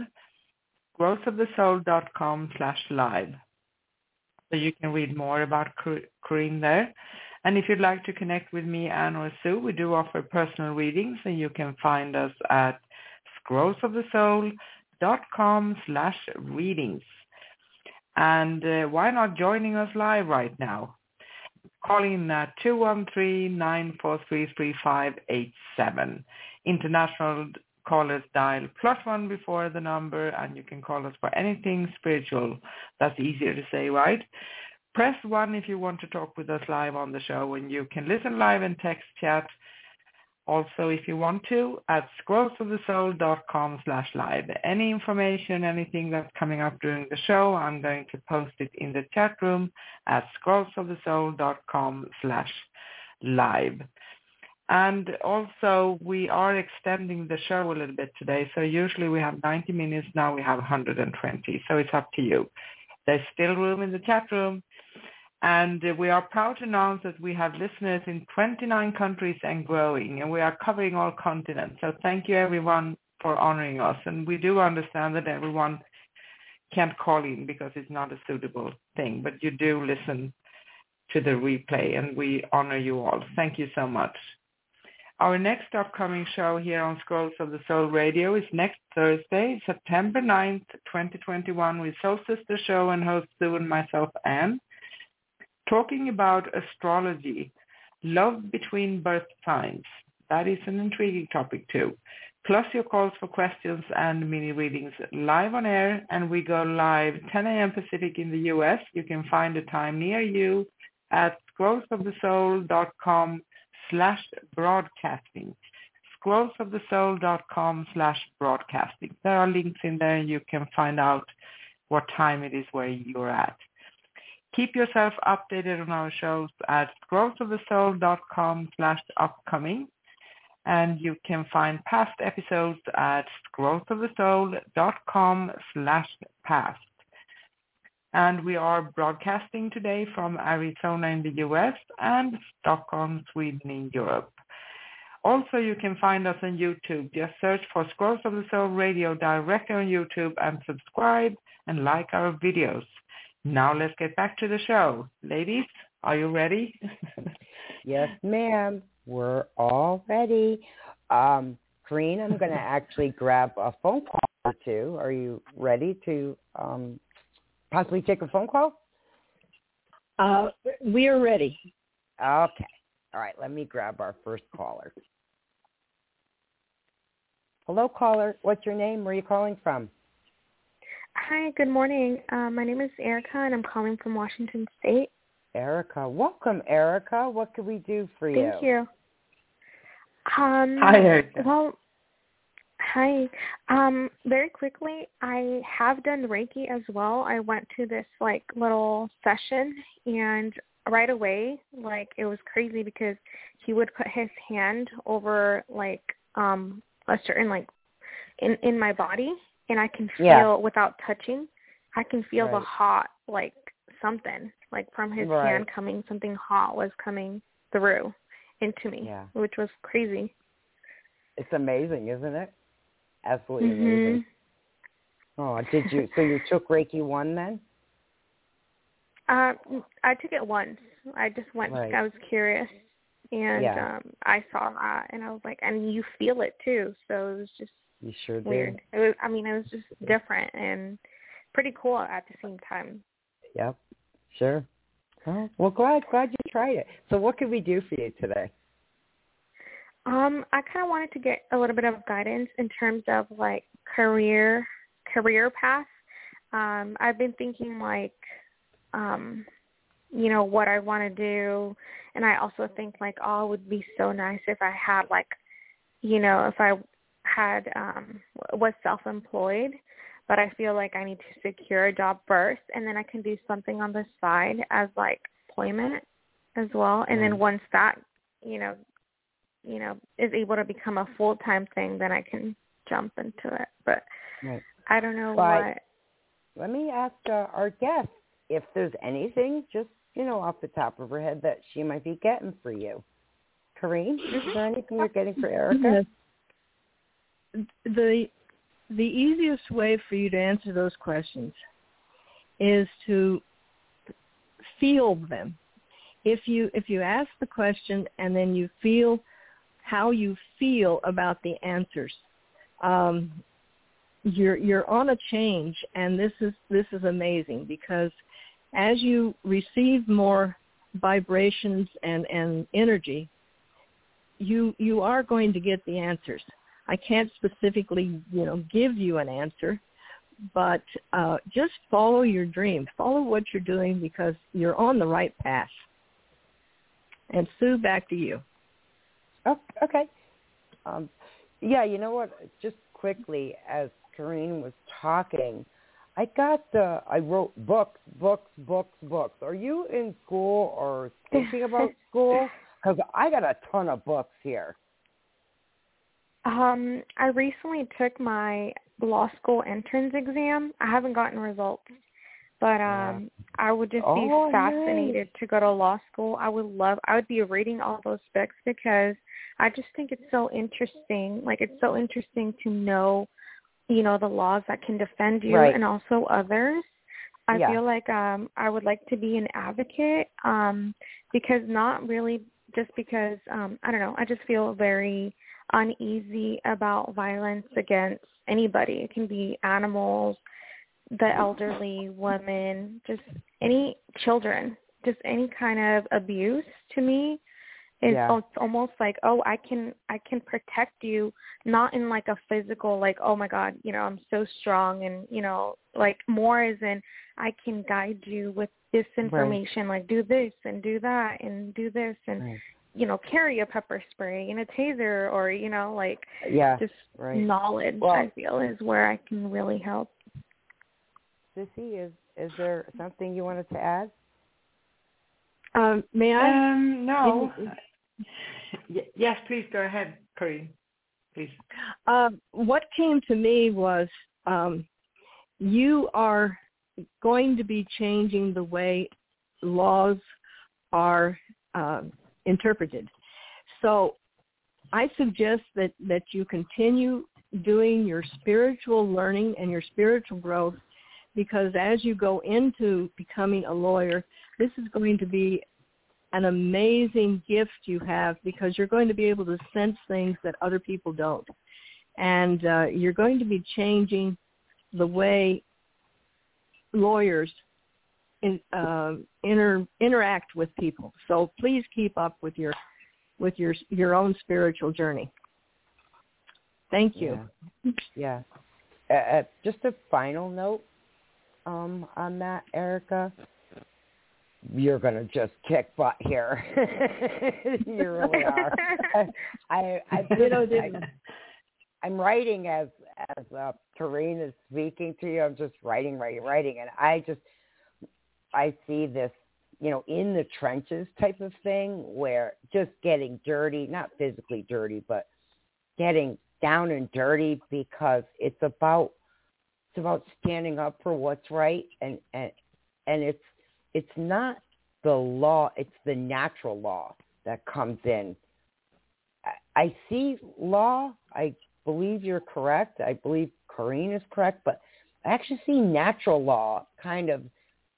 scrollsofthesoul.com slash live. So you can read more about Corrine there. And if you'd like to connect with me, Anne or Sue, we do offer personal readings, and you can find us at scrollsofthesoul.com slash readings. And uh, why not joining us live right now? Calling in at two one three, nine four three, three five eight seven. International callers dial plus one before the number, and you can call us for anything spiritual. That's easier to say, right? Press one if you want to talk with us live on the show, and you can listen live and text chat. Also, if you want to, at scrollsofthesoul.com slash live. Any information, anything that's coming up during the show, I'm going to post it in the chat room at scrollsofthesoul.com slash live. And also, we are extending the show a little bit today. So usually we have ninety minutes. Now we have one hundred twenty. So it's up to you. There's still room in the chat room. And we are proud to announce that we have listeners in twenty-nine countries and growing, and we are covering all continents. So thank you, everyone, for honoring us. And we do understand that everyone can't call in because it's not a suitable thing, but you do listen to the replay, and we honor you all. Thank you so much. Our next upcoming show here on Scrolls of the Soul Radio is next Thursday, September ninth, twenty twenty-one, with Soul Sister Show and host Sue and myself, Anne, talking about astrology, love between birth signs. That is an intriguing topic too. Plus your calls for questions and mini readings live on air, and we go live ten a.m. Pacific in the U S. You can find a time near you at scrollsofthesoul.com slash broadcasting. scrollsofthesoul.com slash broadcasting. There are links in there, and you can find out what time it is where you're at. Keep yourself updated on our shows at scrollsofthesoul.com slash upcoming. And you can find past episodes at scrollsofthesoul.com slash past. And we are broadcasting today from Arizona in the U S and Stockholm, Sweden in Europe. Also, you can find us on YouTube. Just search for Scrolls of the Soul Radio directly on YouTube and subscribe and like our videos. Now let's get back to the show. Ladies, are you ready? Yes, ma'am. We're all ready. Um, Corrine, I'm going to actually grab a phone call or two. Are you ready to um, possibly take a phone call? Uh, we are ready. Okay. All right. Let me grab our first caller. Hello, caller. What's your name? Where are you calling from? Hi, good morning. Uh, my name is Erica, and I'm calling from Washington State. Erica. Welcome, Erica. What can we do for you? Thank you. Um, hi, Erica. Well, hi. Um, very quickly, I have done Reiki as well. I went to this, like, little session, and right away, like, it was crazy because he would put his hand over, like, um, a certain, like, in, in my body, and I can feel, yeah. without touching, I can feel right. the hot, like, something, like, from his right. hand coming, something hot was coming through into me, yeah. which was crazy. It's amazing, isn't it? Absolutely mm-hmm. amazing. Oh, did you, so you took Reiki one then? Uh, I took it once. I just went, right. I was curious, and yeah. um, I saw that, and I was like, and you feel it too, so it was just you sure weird. did. It was, I mean, it was just different and pretty cool at the same time. Yep, sure. Oh, well, glad glad you tried it. So what can we do for you today? Um, I kind of wanted to get a little bit of guidance in terms of, like, career career path. Um, I've been thinking, like, um, you know, what I want to do, and I also think, like, oh, it would be so nice if I had, like, you know, if I had um, was self-employed, but I feel like I need to secure a job first, and then I can do something on the side as, like, employment as well. And right. then once that, you know, you know, is able to become a full-time thing, then I can jump into it. But right. I don't know but what. Let me ask uh, our guest if there's anything just, you know, off the top of her head that she might be getting for you. Corrine, is there anything you're getting for Erica? Yes. The the easiest way for you to answer those questions is to feel them. If you if you ask the question and then you feel how you feel about the answers, um, you're you're on a change, and this is this is amazing because as you receive more vibrations and, and energy, you you are going to get the answers. I can't specifically, you know, give you an answer, but uh, just follow your dream. Follow what you're doing because you're on the right path. And Sue, back to you. Oh, okay. Um, yeah, you know what? Just quickly, as Corrine was talking, I got the, I wrote books, books, books, books. Are you in school or thinking about school? Because I got a ton of books here. Um, I recently took my law school entrance exam. I haven't gotten results, but um, yeah. I would just be oh, fascinated nice. to go to law school. I would love, I would be reading all those books because I just think it's so interesting. Like, it's so interesting to know, you know, the laws that can defend you right. and also others. I yeah. feel like um, I would like to be an advocate um, because not really just because, um, I don't know, I just feel very uneasy about violence against anybody. It can be animals, the elderly, women, just any children, just any kind of abuse to me. It's Yeah. almost like, oh, I can I can protect you, not in like a physical, like, oh my God, you know, I'm so strong, and you know, like more as in I can guide you with this information, right. Like do this and do that and do this and right. you know, carry a pepper spray and a taser, or you know, like yeah, just right. knowledge. Well, I feel is where I can really help. Sissy, is is there something you wanted to add? Um, may I? Um, no. In, Y- yes, please go ahead, Corinne. Please. Uh, what came to me was um, you are going to be changing the way laws are uh, interpreted. So I suggest that, that you continue doing your spiritual learning and your spiritual growth, because as you go into becoming a lawyer, this is going to be an amazing gift you have, because you're going to be able to sense things that other people don't. And uh, you're going to be changing the way lawyers in, uh, inter, interact with people. So please keep up with your with your your own spiritual journey. Thank you. Yeah. yeah. Uh, just a final note um, on that, Erica. You're going to just kick butt here. You really are. I, I, I, I, I'm writing as as uh, Corinne is speaking to you. I'm just writing, writing, writing, and I just I see this, you know, in the trenches type of thing, where just getting dirty, not physically dirty, but getting down and dirty, because it's about it's about standing up for what's right, and and and it's it's not the law, it's the natural law that comes in. I, I see law, I believe you're correct, I believe Corinne is correct, but I actually see natural law kind of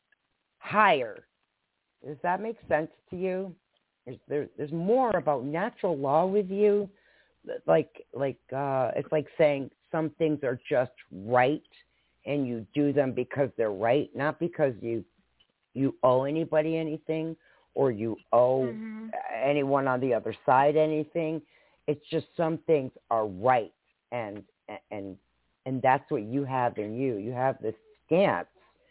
higher. Does that make sense to you? There's, there, there's more about natural law with you. Like, like uh, it's like saying some things are just right, and you do them because they're right, not because you you owe anybody anything, or you owe mm-hmm. anyone on the other side anything. It's just some things are right, and and and that's what you have in you. You have this stance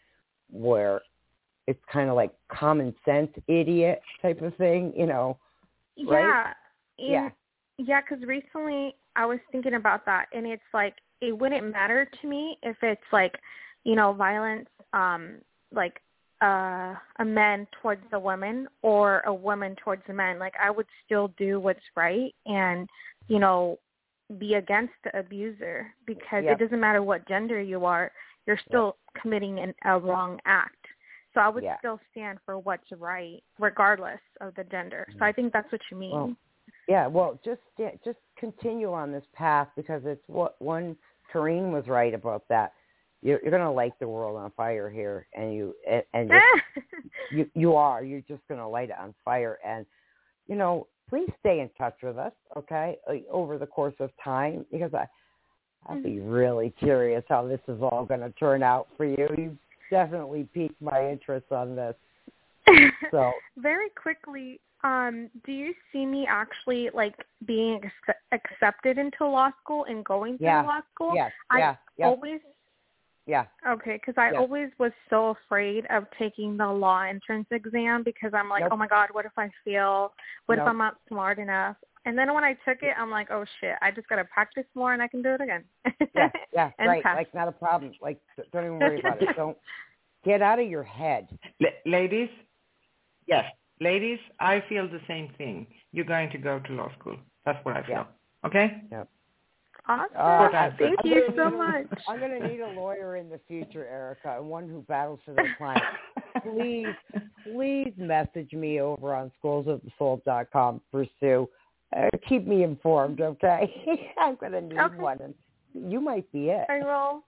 where it's kind of like common sense idiot type of thing, you know, right? Yeah. Yeah. Yeah, because recently I was thinking about that, and it's like it wouldn't matter to me if it's like, you know, violence, um, like uh, a man towards a woman or a woman towards a man. Like I would still do what's right and, you know, be against the abuser, because yep. It doesn't matter what gender you are, you're still yep. committing an, a wrong act. So I would yeah. still stand for what's right, regardless of the gender. So I think that's what you mean. Well, yeah, well, just just continue on this path, because it's what one Corinne was right about that. You're, you're going to light the world on fire here, and you and, and just, you you are. You're just going to light it on fire, and you know, please stay in touch with us, okay, over the course of time, because I I'd be really curious how this is all going to turn out for you. You definitely piqued my interest on this. So very quickly, um, do you see me actually like being ex- accepted into law school and going through yeah. law school? Yeah, I yeah, yeah. always. Yeah. Okay, because I yeah. always was so afraid of taking the law entrance exam, because I'm like, nope. oh my God, what if I fail? What nope. if I'm not smart enough? And then when I took it, I'm like, oh shit, I just got to practice more and I can do it again. yeah, yeah, right. Pass. Like, not a problem. Like, don't even worry about it. Don't get out of your head. L- ladies, yes, ladies, I feel the same thing. You're going to go to law school. That's what I feel. Yeah. Okay? Yeah. Awesome. Uh, Thank I'm you so a, much. I'm going to need a lawyer in the future, Erica, and one who battles for their client. Please, please message me over on schools of the soul dot com for Sue. Uh, keep me informed, okay? I'm going to need okay. one, and you might be it. I will.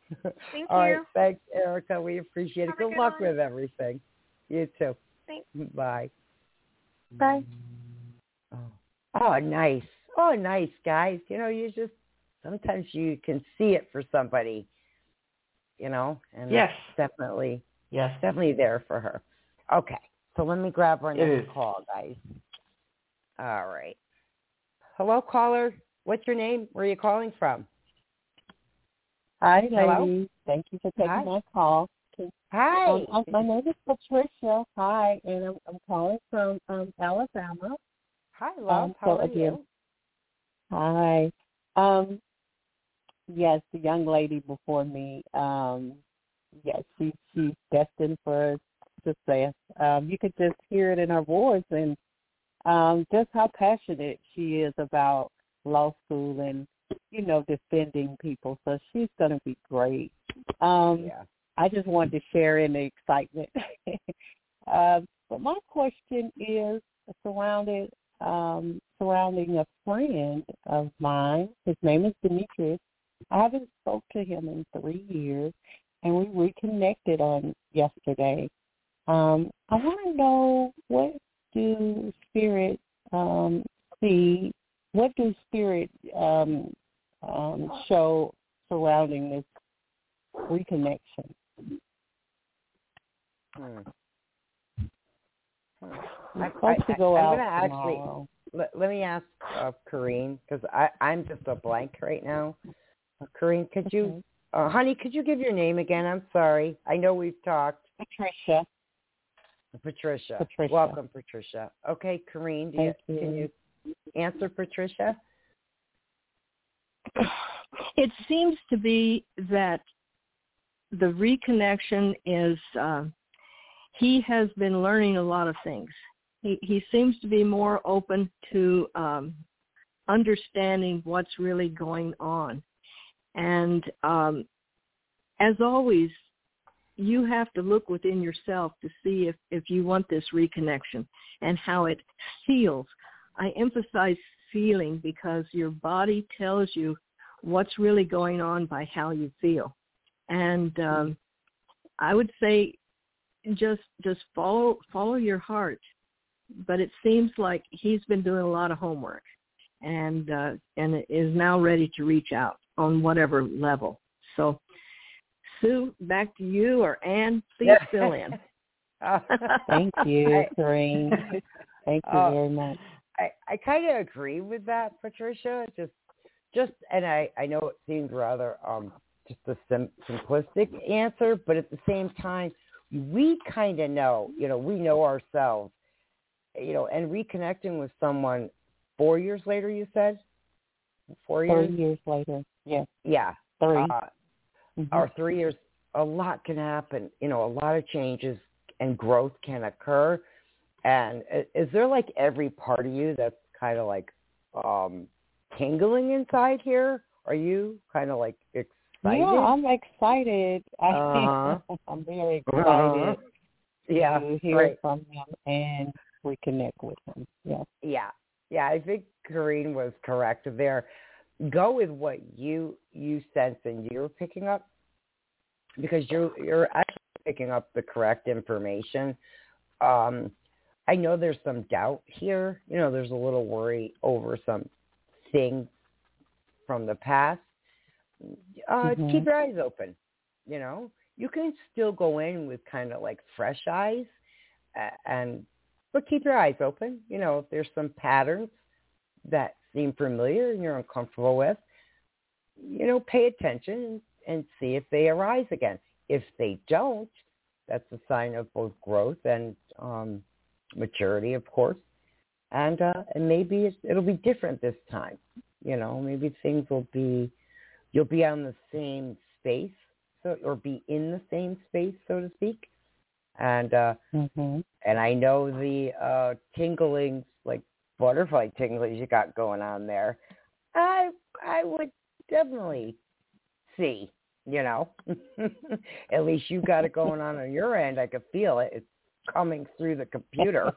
Thank All you. right. Thanks, Erica. We appreciate Have it. a Good good luck one. with everything. You too. Thanks. Bye. Bye. Oh. oh, nice. Oh, nice, guys. You know, you just, sometimes you can see it for somebody, you know, and Yes. it's definitely, Yes. definitely there for her. Okay. So let me grab our It next is. call, guys. All right. Hello, caller. What's your name? Where are you calling from? Hi, Hello? ladies. Thank you for taking Hi. my call. Hi. Um, um, my name is Patricia. Hi, and I'm, I'm calling from um, Alabama. Hi, love. Um, How so are again, you? hi. Um, yes, the young lady before me. Um, yes, she she's destined for success. Um, you could just hear it in her voice, and um, just how passionate she is about law school and, you know, defending people. So she's going to be great. Um, Yeah. I just wanted to share in the excitement. um, but my question is surrounded um, surrounding a friend of mine. His name is Demetrius. I haven't spoke to him in three years, and we reconnected on yesterday. Um, I want to know, what do spirit um, see? What do spirit um, um, show surrounding this reconnection? Hmm. Hmm. I'm I, supposed I, to go I'm out going to actually, tomorrow. let, let me ask uh, Corrine, because I'm just a blank right now. Uh, Corrine, could you, Okay. uh, honey, could you give your name again? I'm sorry. I know we've talked. Patricia. Patricia. Patricia. Welcome, Patricia. Okay, Corrine, do you, Thank you. can you answer Patricia? It seems to be that the reconnection is, uh, he has been learning a lot of things. He, he seems to be more open to um, understanding what's really going on. And um, as always, you have to look within yourself to see if, if you want this reconnection and how it feels. I emphasize feeling because your body tells you what's really going on by how you feel. And um, I would say just just follow follow your heart. But it seems like he's been doing a lot of homework and uh, and is now ready to reach out on whatever level. So, Sue, back to you, or Ann, please fill in. Oh. Thank you, I- Corrine. Thank you Oh, very much. I, I kind of agree with that, Patricia. Just, just, and I, I know it seems rather um, just a sim- simplistic answer, but at the same time, we kind of know, you know, we know ourselves, you know, and reconnecting with someone four years later, you said? Four years? Three years later, yes. Yeah. Three. Uh, mm-hmm. Or three years, a lot can happen. You know, a lot of changes and growth can occur. And is there like every part of you that's kind of like um, tingling inside here? Are you kind of like excited? Yeah, I'm excited. I Uh-huh. I'm very excited Uh-huh. Yeah, to hear right. from him and reconnect with him. Yeah. Yeah. Yeah, I think Corrine was correct there. Go with what you you sense and you're picking up, because you're you're actually picking up the correct information. Um, I know there's some doubt here. You know, there's a little worry over some things from the past. Uh, mm-hmm. Keep your eyes open. You know, you can still go in with kind of like fresh eyes, uh, and but keep your eyes open. You know, if there's some patterns that seem familiar and you're uncomfortable with, you know, pay attention and see if they arise again. If they don't, that's a sign of both growth and um, maturity, of course. And uh, and maybe it's, it'll be different this time. You know, maybe things will be, you'll be on the same space, so or be in the same space, so to speak. And uh, mm-hmm. and I know the uh, tinglings, like butterfly tinglings you got going on there. I I would definitely see, you know. At least you got it going on on your end. I could feel it. It's coming through the computer.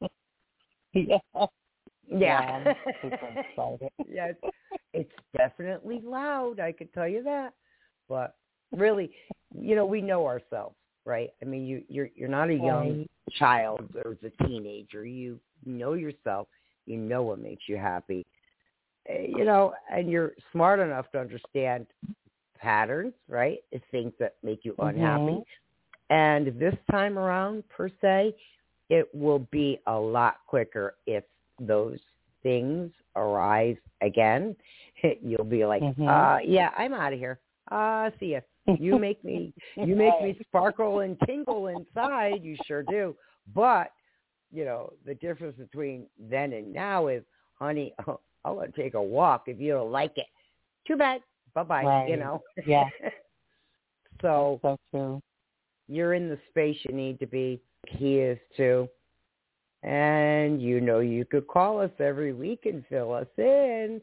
yeah. Yeah. Yeah, I'm super excited. Yeah, it's, it's definitely loud. I could tell you that. But really, you know, we know ourselves, right? I mean, you, you're you're not a young Right. child or a teenager. You know yourself. You know what makes you happy. Eh, You know, and you're smart enough to understand patterns, right? It's things that make you unhappy. Mhm. And this time around, per se, it will be a lot quicker if those things arise again. You'll be like, Mhm. uh, yeah, I'm out of here. Uh, see ya. You make me, you make me sparkle and tingle inside. You sure do. But, you know, the difference between then and now is, honey, I want to take a walk. If you don't like it, too bad. Bye-bye, Right. you know. Yeah. So So true. you're in the space you need to be. He is too. And you know you could call us every week and fill us in.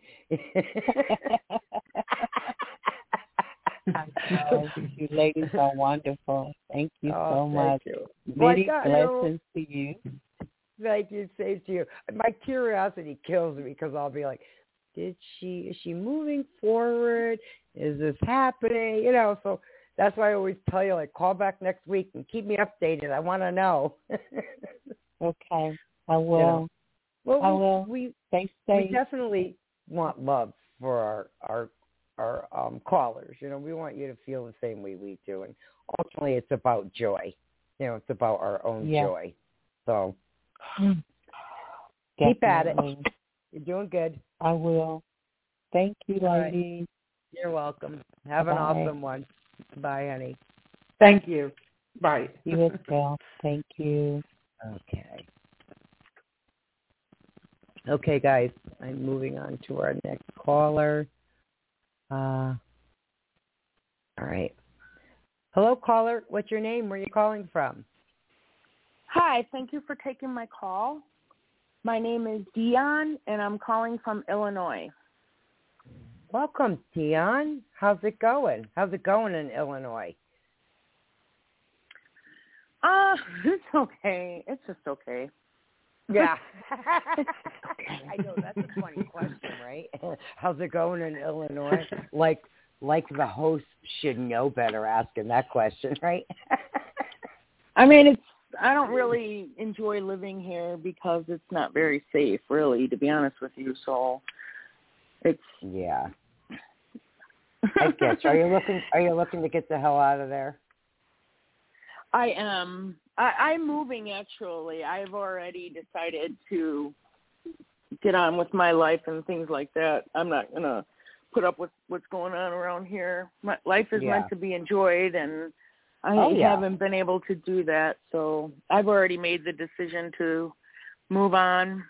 I know. You ladies are wonderful. Thank you Oh, so thank much. you. Many Like, I know- blessings to you. Thank you. Same to you. My curiosity kills me because I'll be like, did she, is she moving forward? Is this happening? You know, so that's why I always tell you, like, call back next week and keep me updated. I want to know. Okay. I will. You know. Well, I we, will. we Stay we safe. definitely want love for our our our um, callers. You know, we want you to feel the same way we do, and ultimately, it's about joy. You know, it's about our own Yeah. joy. So keep at it. Definitely. You're doing good. I will. Thank you, All right. ladies. You're welcome. Have an Bye. awesome one. Bye, honey. Thank you. Bye. You as well. Thank you. Okay. Okay, guys. I'm moving on to our next caller. Uh, all right. Hello, caller. What's your name? Where are you calling from? Hi, thank you for taking my call. My name is Dion, and I'm calling from Illinois. Welcome, Dion. How's it going? How's it going in Illinois? Uh, it's okay. It's just okay. Yeah. I know, that's a funny question, right? How's it going in Illinois? Like like the host should know better asking that question, right? I mean, it's I don't really enjoy living here because it's not very safe, really, to be honest with you. So it's Yeah. I guess. Are you looking are you looking to get the hell out of there? I am. I, I'm moving, actually. I've already decided to get on with my life and things like that. I'm not going to put up with what's going on around here. My life is Yeah. meant to be enjoyed, and I Oh, yeah. haven't been able to do that. So I've already made the decision to move on.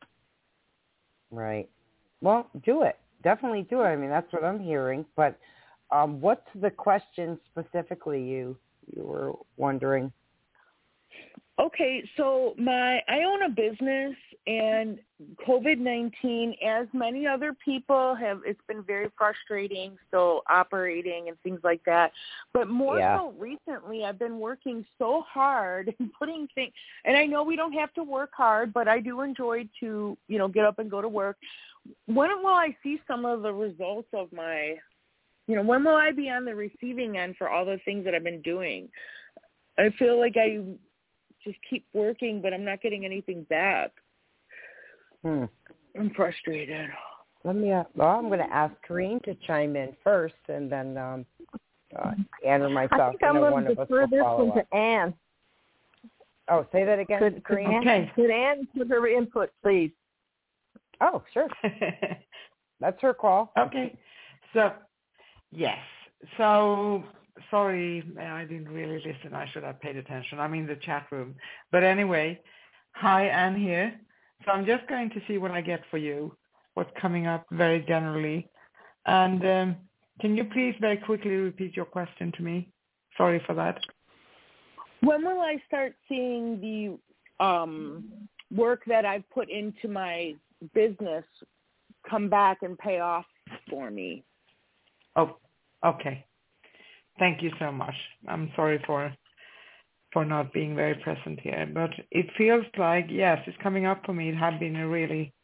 Right. Well, do it. Definitely do it. I mean, that's what I'm hearing. But um, what's the question specifically you you were wondering? Okay, so my I own a business, and COVID nineteen, as many other people have, it's been very frustrating still operating and things like that. But more Yeah. so recently, I've been working so hard and putting things, and I know we don't have to work hard, but I do enjoy to, you know, get up and go to work. When will I see some of the results of my, you know, when will I be on the receiving end for all the things that I've been doing? I feel like I just keep working, but I'm not getting anything back. Hmm. I'm frustrated. Let me. Uh, well, I'm going to ask Kareen to chime in first, and then um, uh, Anne or myself. I think I'm and then going one to of us defer will this follow one up. to Anne. Oh, say that again, Could, could, Kareen. Anne, Okay. could Anne put her input, please? Oh, sure. That's her call. Okay. So, yes. So, sorry, I didn't really listen. I should have paid attention. I'm in the chat room. But anyway, hi, Anne here. So I'm just going to see what I get for you, what's coming up very generally. And um, can you please very quickly repeat your question to me? Sorry for that. When will I start seeing the um, work that I've put into my business come back and pay off for me? Oh, okay. Thank you so much. I'm sorry for for not being very present here, but it feels like, yes, it's coming up for me. It had been a really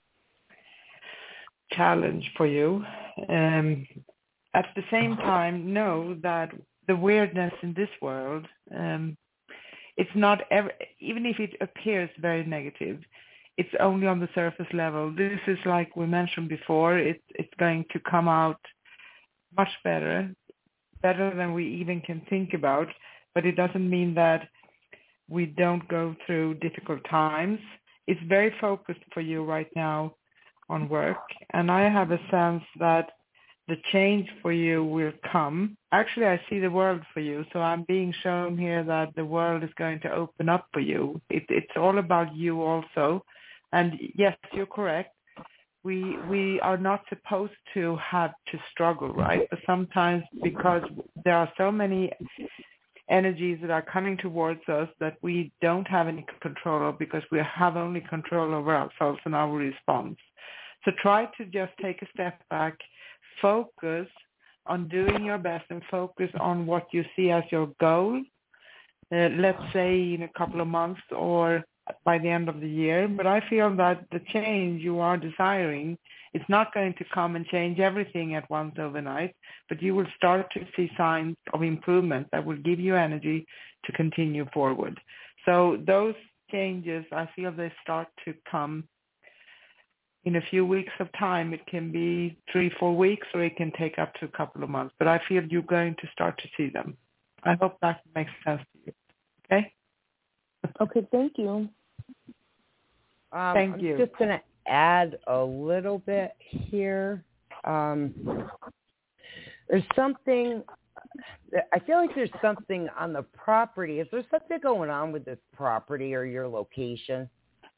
challenge for you. Um, at the same time, know that the weirdness in this world. Um, it's not ever, even if it appears very negative, it's only on the surface level. This is like we mentioned before. It, it's going to come out much better, better than we even can think about. But it doesn't mean that we don't go through difficult times. It's very focused for you right now on work. And I have a sense that the change for you will come. Actually, I see the world for you. So I'm being shown here that the world is going to open up for you. It, it's all about you also. And yes, you're correct. We we are not supposed to have to struggle, right? But sometimes because there are so many energies that are coming towards us that we don't have any control of, because we have only control over ourselves and our response. So try to just take a step back, focus on doing your best, and focus on what you see as your goal, uh, let's say in a couple of months or by the end of the year. But I feel that the change you are desiring, it's not going to come and change everything at once overnight, but you will start to see signs of improvement that will give you energy to continue forward. So those changes, I feel they start to come in a few weeks of time. It can be three, four weeks, or it can take up to a couple of months. But I feel you're going to start to see them. I hope that makes sense to you. Okay? Okay, thank you. Um, Thank I'm you. just going to add a little bit here. Um, there's something, I feel like there's something on the property. Is there something going on with this property or your location?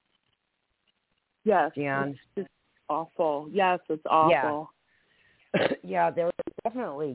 Yes, Dion? it's just awful. Yes, it's awful. Yeah, yeah, there was definitely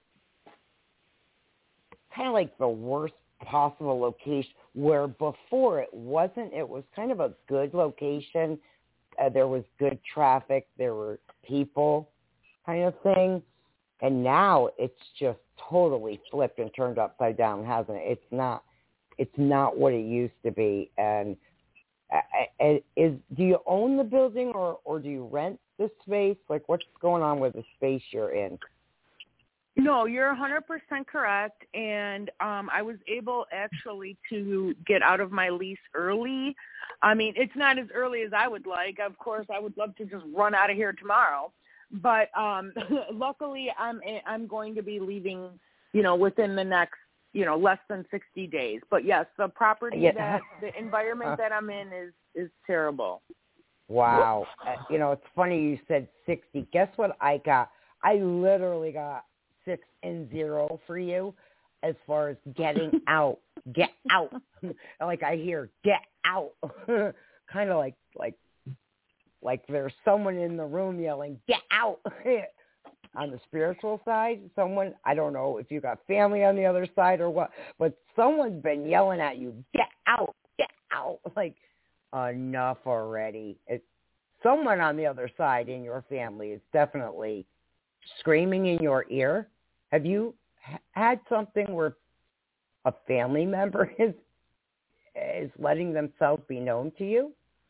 kind of like the worst possible location, where before it wasn't. It was kind of a good location. Uh, there was good traffic. There were people, kind of thing. And now it's just totally flipped and turned upside down, hasn't it? It's not. It's not what it used to be. And uh, is do you own the building, or or do you rent the space? Like, what's going on with the space you're in? No, you're one hundred percent correct, and um, I was able actually to get out of my lease early. I mean, it's not as early as I would like. Of course, I would love to just run out of here tomorrow, but um, luckily, I'm I'm going to be leaving, you know, within the next, you know, less than sixty days. But yes, the property Yeah. that the environment that I'm in is is terrible. Wow, uh, you know, it's funny you said sixty. Guess what I got? I literally got six and zero for you as far as getting out. Get out. Like I hear get out. Kind of like like like there's someone in the room yelling get out. On the spiritual side, someone, I don't know if you got family on the other side or what, but someone's been yelling at you, get out, get out. Like, enough already. It's someone on the other side in your family is definitely screaming in your ear. Have you h- had something where a family member is is letting themselves be known to you?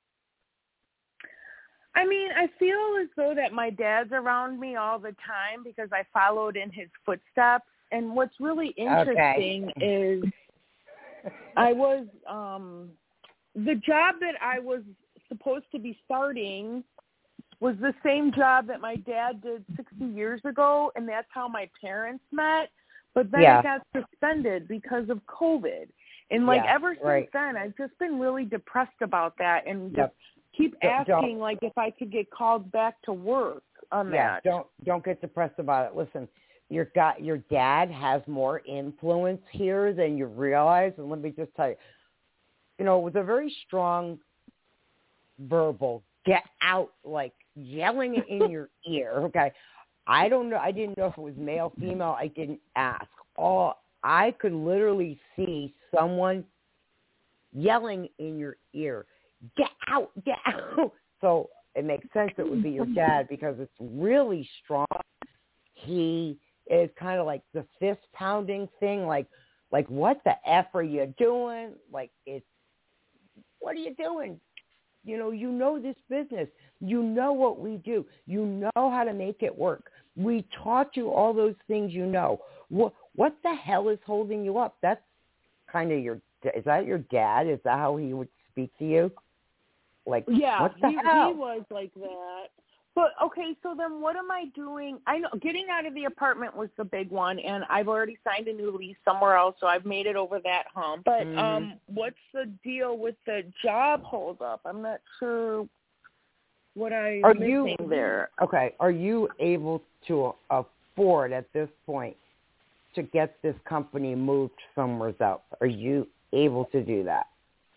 I mean, I feel as though that my dad's around me all the time because I followed in his footsteps. And what's really interesting okay. is I was um, the job that I was supposed to be starting was the same job that my dad did sixty years ago, and that's how my parents met. But then yeah. it got suspended because of COVID. And, like, yeah, ever since right. then, I've just been really depressed about that and just yep. keep don't, asking, don't, like, if I could get called back to work on yeah, that. don't don't get depressed about it. Listen, your got your dad has more influence here than you realize, and let me just tell you, you know, with a very strong verbal get out, like yelling it in your ear. Okay, I don't know. I didn't know if it was male, female. I didn't ask. All I could literally see someone yelling in your ear, get out, get out. So it makes sense it would be your dad because it's really strong. He is kind of like the fist pounding thing, like, like what the F are you doing? Like, it's, what are you doing? You know, you know this business. You know what we do. You know how to make it work. We taught you all those things you know. What, what the hell is holding you up? That's kind of your, is that your dad? Is that how he would speak to you? Like, yeah, what the he, hell? he was like that. But, okay, so then what am I doing? I know getting out of the apartment was the big one, and I've already signed a new lease somewhere else, so I've made it over that hump. But mm-hmm. um, what's the deal with the job holdup? I'm not sure what I'm are missing you, there. Okay, are you able to afford at this point to get this company moved somewhere else? Are you able to do that?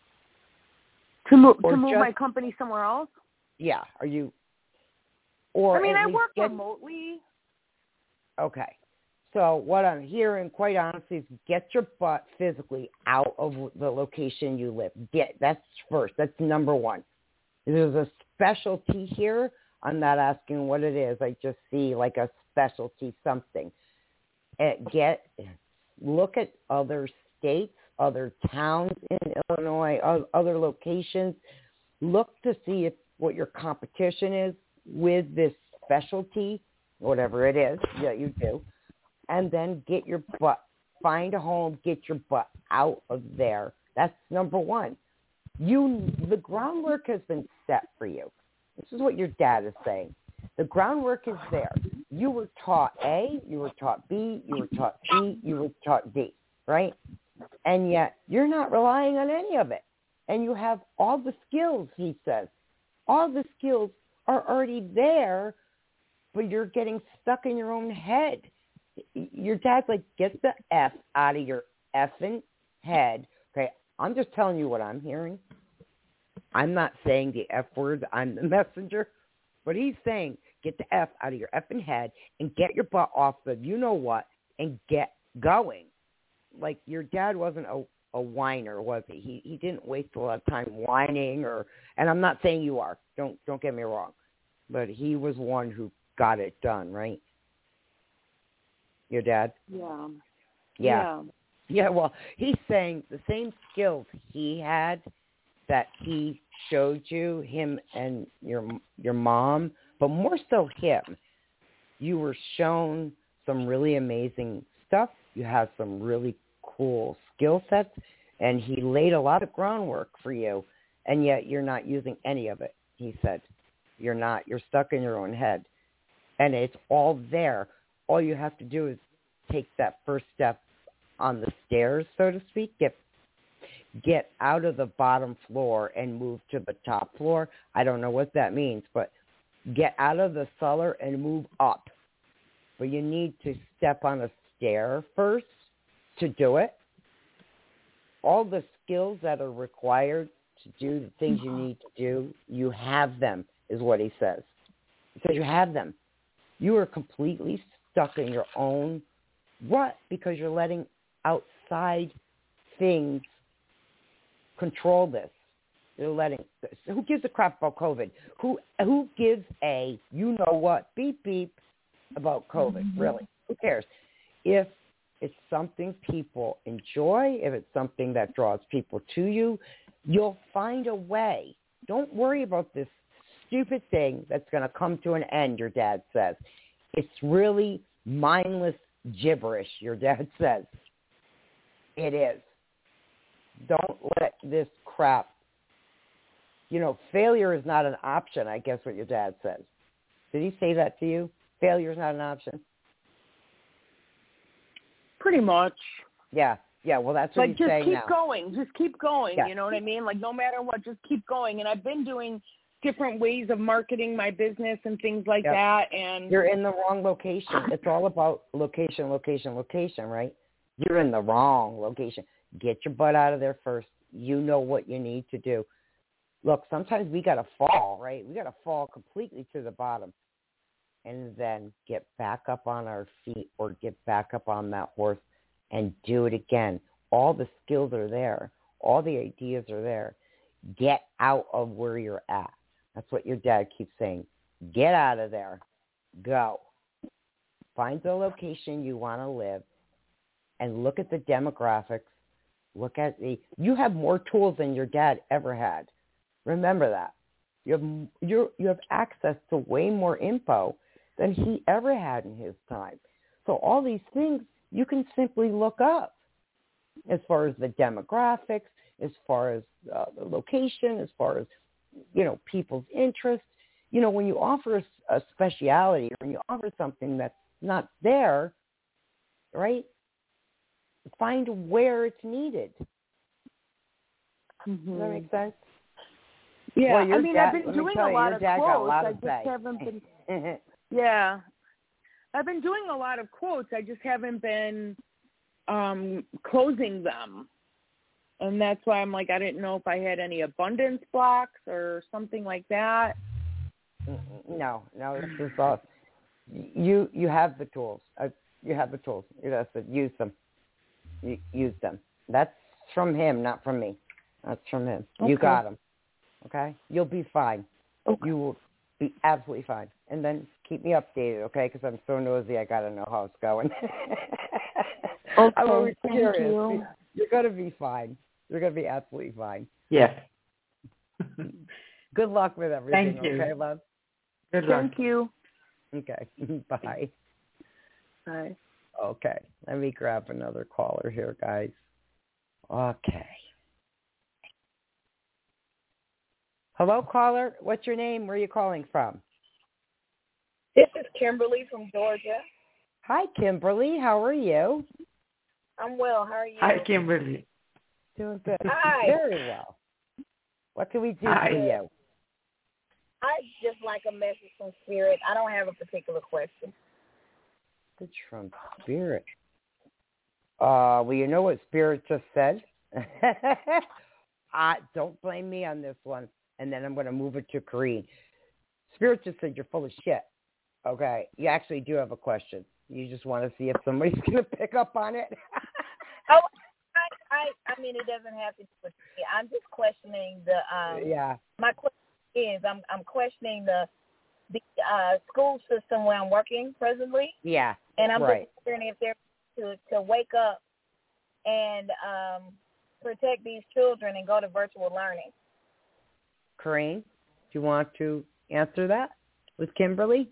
To move, or to move just, my company somewhere else? Yeah, are you... Or I mean, I work get, remotely. Okay. So what I'm hearing, quite honestly, is get your butt physically out of the location you live. Get That's first. That's number one. There's a specialty here. I'm not asking what it is. I just see like a specialty something. Get Look at other states, other towns in Illinois, other locations. Look to see if what your competition is with this specialty, whatever it is that you do, and then get your butt, find a home, get your butt out of there. That's number one. You, the groundwork has been set for you. This is what your dad is saying. The groundwork is there. You were taught A, you were taught B, you were taught C, you were taught D, right? And yet you're not relying on any of it. And you have all the skills, he says. All the skills are already there, but you're getting stuck in your own head. Your dad's like, get the F out of your effing head. Okay, I'm just telling you what I'm hearing. I'm not saying the F word. I'm the messenger. But he's saying, get the F out of your effing head and get your butt off of you know what and get going. Like, your dad wasn't a, a whiner, was he? He he didn't waste a lot of time whining or, and I'm not saying you are. Don't don't get me wrong. But he was one who got it done, right? Your dad? Yeah. Yeah. Yeah, well, he's saying the same skills he had that he showed you, him and your your mom, but more so him. You were shown some really amazing stuff. You have some really cool skill sets, and he laid a lot of groundwork for you, and yet you're not using any of it, he said. You're not. You're stuck in your own head, and it's all there. All you have to do is take that first step on the stairs, so to speak, get get out of the bottom floor and move to the top floor. I don't know what that means, but get out of the cellar and move up. But you need to step on a stair first to do it. All the skills that are required to do the things you need to do, you have them, is what he says. He says you have them. You are completely stuck in your own rut because you're letting outside things control this. You're letting, who gives a crap about COVID? Who who gives a, you know what, beep, beep about COVID, mm-hmm. Really? Who cares? If it's something people enjoy, if it's something that draws people to you, you'll find a way. Don't worry about this stupid thing that's going to come to an end, your dad says. It's really mindless gibberish, your dad says. It is. Don't let this crap, you know, failure is not an option, I guess what your dad says. Did he say that to you? Failure is not an option? Pretty much. Yeah. Yeah, well, that's what like, he's saying now. Like, just keep going. Just keep going. Yeah. You know what I mean? Like, no matter what, just keep going. And I've been doing different ways of marketing my business and things like yep. that. And you're in the wrong location. It's all about location, location, location, right? You're in the wrong location. Get your butt out of there first. You know what you need to do. Look, sometimes we got to fall, right? We got to fall completely to the bottom and then get back up on our feet or get back up on that horse and do it again. All the skills are there. All the ideas are there. Get out of where you're at. That's what your dad keeps saying. Get out of there. Go. Find the location you want to live and look at the demographics. Look at the, you have more tools than your dad ever had. Remember that. You have, you you have access to way more info than he ever had in his time. So all these things you can simply look up as far as the demographics, as far as uh, the location, as far as, you know, people's interests. You know, when you offer a, a speciality, when you offer something that's not there, right, find where it's needed. Mm-hmm. Does that make sense? Yeah, well, I mean, dad, I've been doing you, a lot of quotes. A lot I to just say. haven't been. Yeah, I've been doing a lot of quotes. I just haven't been um, closing them, and that's why I'm like, I didn't know if I had any abundance blocks or something like that. No, no, it's just all. You you have the tools. Uh, you have the tools. You have to use them. You, use them. That's from him, not from me. That's from him. Okay. You got him. Okay? You'll be fine. Okay. You will be absolutely fine. And then keep me updated, okay? Because I'm so nosy. I got to know how it's going. Okay, I'm always thank curious. you. You're going to be fine. You're going to be absolutely fine. Yes. Good luck with everything, Thank you. okay, love? Good luck. Thank you. Okay. Bye. Bye. Okay. Let me grab another caller here, guys. Okay. Hello, caller. What's your name? Where are you calling from? This is Kimberly from Georgia. Hi, Kimberly. How are you? I'm well. How are you? Hi, Kimberly. Doing good. Hi. Very well. What can we do Hi. for you? I just like a message from Spirit. I don't have a particular question. It's from Spirit. Uh, well, you know what Spirit just said? uh, don't blame me on this one. And then I'm going to move it to Corrine. Spirit just said you're full of shit. Okay. You actually do have a question. You just want to see if somebody's going to pick up on it. oh, I, I, I mean, it doesn't have to do with me. I'm just questioning the. Um, yeah. My question is, I'm, I'm questioning the, the uh, school system where I'm working presently. Yeah. And I'm right. just wondering if they're to to wake up and um, protect these children and go to virtual learning. Corrine, do you want to answer that with Kimberly?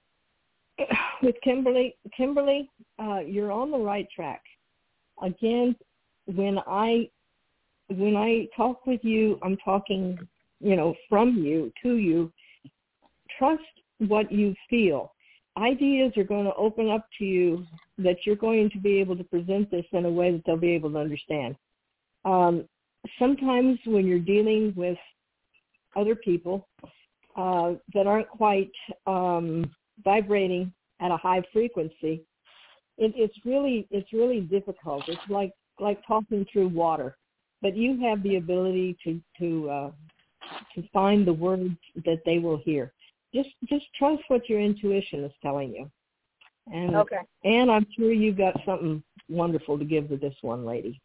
With Kimberly, Kimberly, uh, you're on the right track. Again, when I when I talk with you, I'm talking, you know, from you to you. Trust what you feel. Ideas are going to open up to you that you're going to be able to present this in a way that they'll be able to understand. Um, sometimes when you're dealing with other people uh, that aren't quite um, vibrating at a high frequency, it, it's really it's really difficult. It's like like talking through water, but you have the ability to to uh, to find the words that they will hear. Just just trust what your intuition is telling you. And okay. And I'm sure you've got something wonderful to give to this one lady.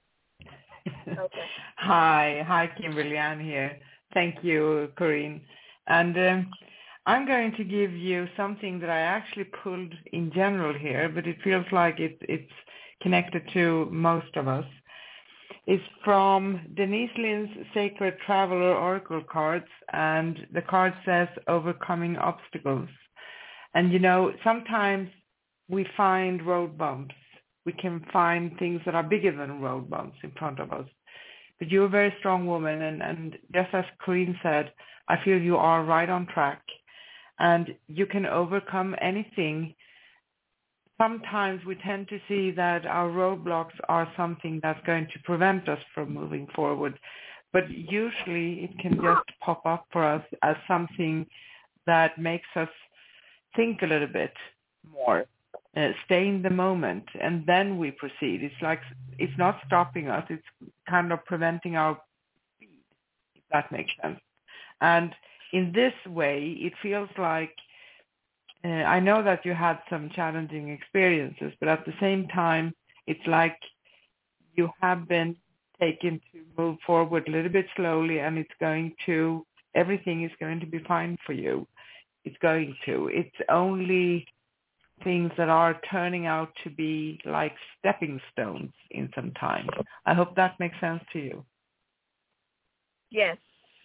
Okay. Hi, hi, Kimberly Ann here. Thank you, Corinne. And um, I'm going to give you something that I actually pulled in general here, but it feels like it, it's connected to most of us. It's from Denise Lynn's Sacred Traveler Oracle cards, and the card says overcoming obstacles. And, you know, sometimes we find road bumps. We can find things that are bigger than road bumps in front of us. But you're a very strong woman, and, and just as Corinne said, I feel you are right on track. And you can overcome anything. Sometimes we tend to see that our roadblocks are something that's going to prevent us from moving forward. But usually it can just pop up for us as something that makes us think a little bit more, uh, stay in the moment, and then we proceed. It's like it's not stopping us. It's kind of preventing our speed, if that makes sense. And in this way, it feels like Uh, I know that you had some challenging experiences, but at the same time, it's like you have been taken to move forward a little bit slowly, and it's going to, everything is going to be fine for you. It's going to. It's only things that are turning out to be like stepping stones in some time. I hope that makes sense to you. Yes.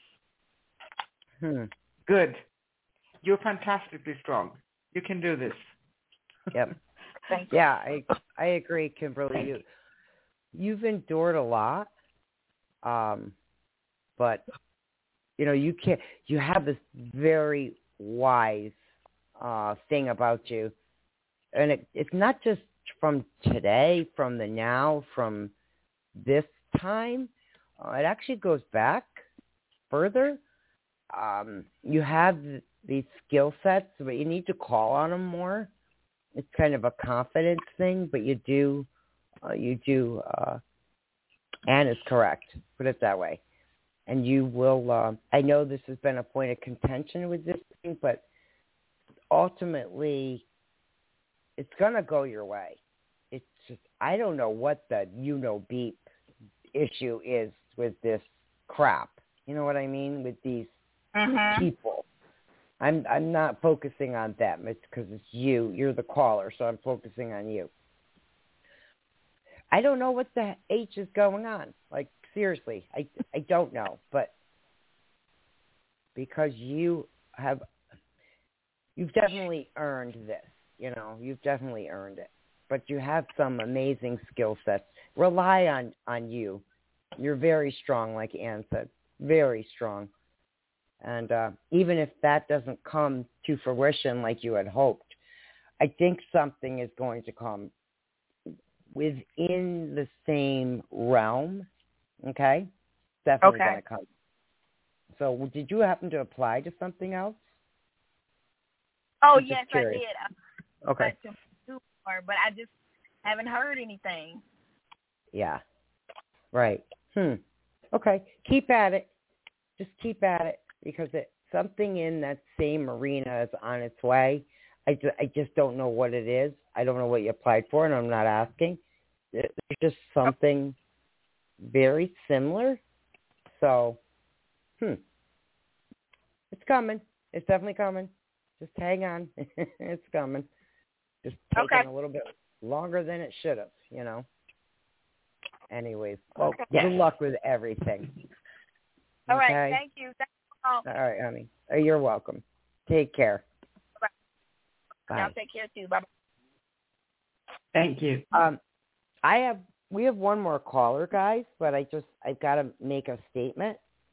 Hmm. Good. You're fantastically strong. You can do this. Yep. Thank you. Yeah, I I agree, Kimberly. You you've endured a lot, um, but you know you can't. You have this very wise uh, thing about you, and it, it's not just from today, from the now, from this time. Uh, it actually goes back further. Um, you have th- these skill sets, but you need to call on them more. It's kind of a confidence thing, but you do, uh, you do, uh, Anne is correct, put it that way. And you will, uh, I know this has been a point of contention with this thing, but ultimately it's going to go your way. It's just, I don't know what the you-know-beep issue is with this crap. You know what I mean? With these Mm-hmm. people. I'm I'm not focusing on them. It's because it's you. You're the caller, so I'm focusing on you. I don't know what the H is going on. Like, seriously, I, I don't know. But because you have, you've definitely earned this. You know, you've definitely earned it. But you have some amazing skill sets. Rely on, on you. You're very strong, like Anne said. Very strong. And uh, even if that doesn't come to fruition like you had hoped, I think something is going to come within the same realm, okay? Definitely Okay. going to come. So did you happen to apply to something else? Oh, I'm just yes, I curious. did. I Okay. applied to do more, but I just haven't heard anything. Yeah. Right. Hmm. Okay. Keep at it. Just keep at it. Because it, something in that same arena is on its way. I, ju- I just don't know what it is. I don't know what you applied for, and I'm not asking. There's just something very similar. So, hmm. It's coming. It's definitely coming. Just hang on. It's coming. Just taking Okay. a little bit longer than it should have, you know. Anyways, well, Okay. good luck with everything. All right. Okay? Thank you. Thank you all. All right, honey. Oh, you're welcome. Take care. Bye. Bye. Y'all take care too. Bye. Thank you. Um, I have we have one more caller, guys, but I just I've got to make a statement.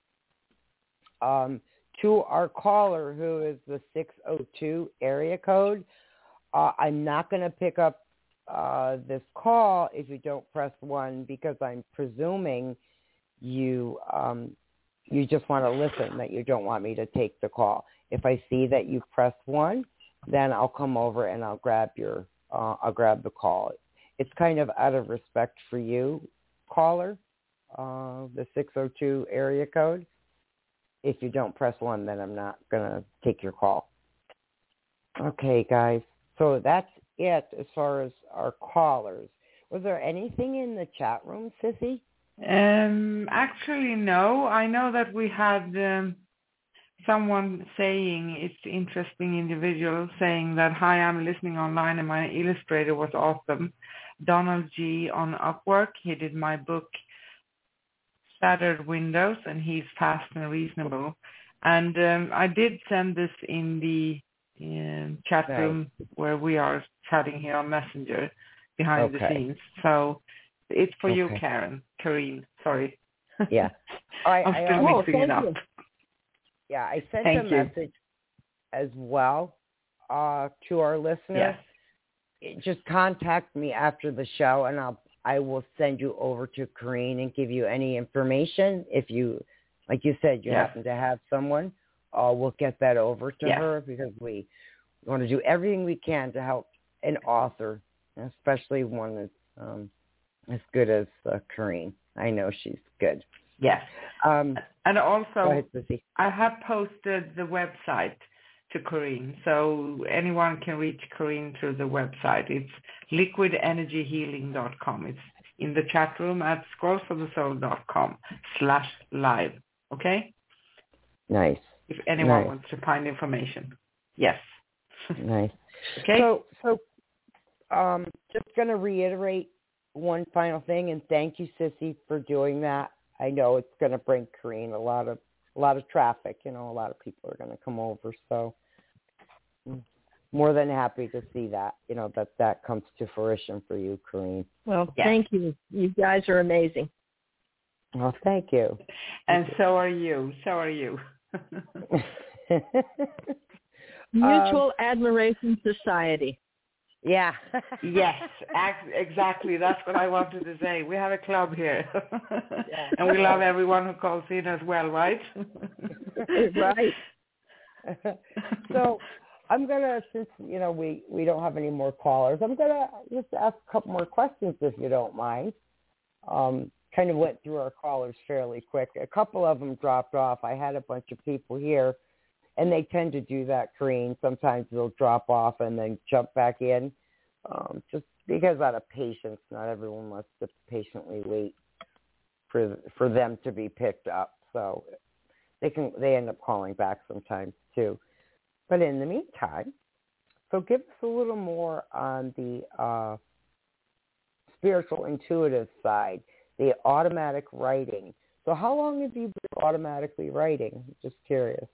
Um, to our caller who is the six oh two area code, uh, I'm not going to pick up uh, this call if you don't press one because I'm presuming you um, you just want to listen, that you don't want me to take the call. If I see that you press one, then I'll come over and I'll grab your uh, I'll grab the call. It's kind of out of respect for you, caller, uh, the six oh two area code. If you don't press one, then I'm not going to take your call. Okay, guys. So that's it as far as our callers. Was there anything in the chat room, Sissy? Um, actually, no. I know that we had um, someone saying, it's interesting individual saying that, hi, I'm listening online and my illustrator was awesome. Donald G. on Upwork. He did my book, Shattered Windows, and he's fast and reasonable. And um, I did send this in the um, chat Nice. room where we are chatting here on Messenger behind Okay. the scenes. So it's for you, Okay. Karen. Karine, sorry. Yeah. I, I'm I still also- mixing it up. Yeah, I sent Thank a you. message as well uh, to our listeners. Yes. Just contact me after the show, and I'll I will send you over to Karine and give you any information. If you, like you said, you Yes. happen to have someone, uh, we'll get that over to Yes. her because we want to do everything we can to help an author, especially one that's um, as good as uh, Karine. I know she's good. Yes. Um, And go also, ahead, Sissy. I have posted the website to Karine, so anyone can reach Karine through the website. It's liquid energy healing dot com. It's in the chat room at scrolls of the soul dot com slash live. Okay? Nice. If anyone Nice. wants to find information. Yes. Nice. Okay? So, so um, just going to reiterate one final thing, and thank you, Sissy, for doing that. I know it's going to bring Karine a lot of a lot of traffic. You know, a lot of people are going to come over. So, more than happy to see that, you know, that that comes to fruition for you, Corrine. Well, yes. Thank you. You guys are amazing. Well, thank you. And so are you. So are you. Mutual um, Admiration Society. Yeah. Yes, exactly. That's what I wanted to say. We have a club here. Yeah. And we love everyone who calls in as well, right? Right. So I'm going to, since, you know, we, we don't have any more callers, I'm going to just ask a couple more questions if you don't mind. Um, kind of went through our callers fairly quick. A couple of them dropped off. I had a bunch of people here, and they tend to do that, Corrine. Sometimes they'll drop off and then jump back in, um, just because out of patience. Not everyone wants to patiently wait for for them to be picked up. So they can they end up calling back sometimes too. But in the meantime, so give us a little more on the uh, spiritual intuitive side, the automatic writing. So how long have you been automatically writing? Just curious.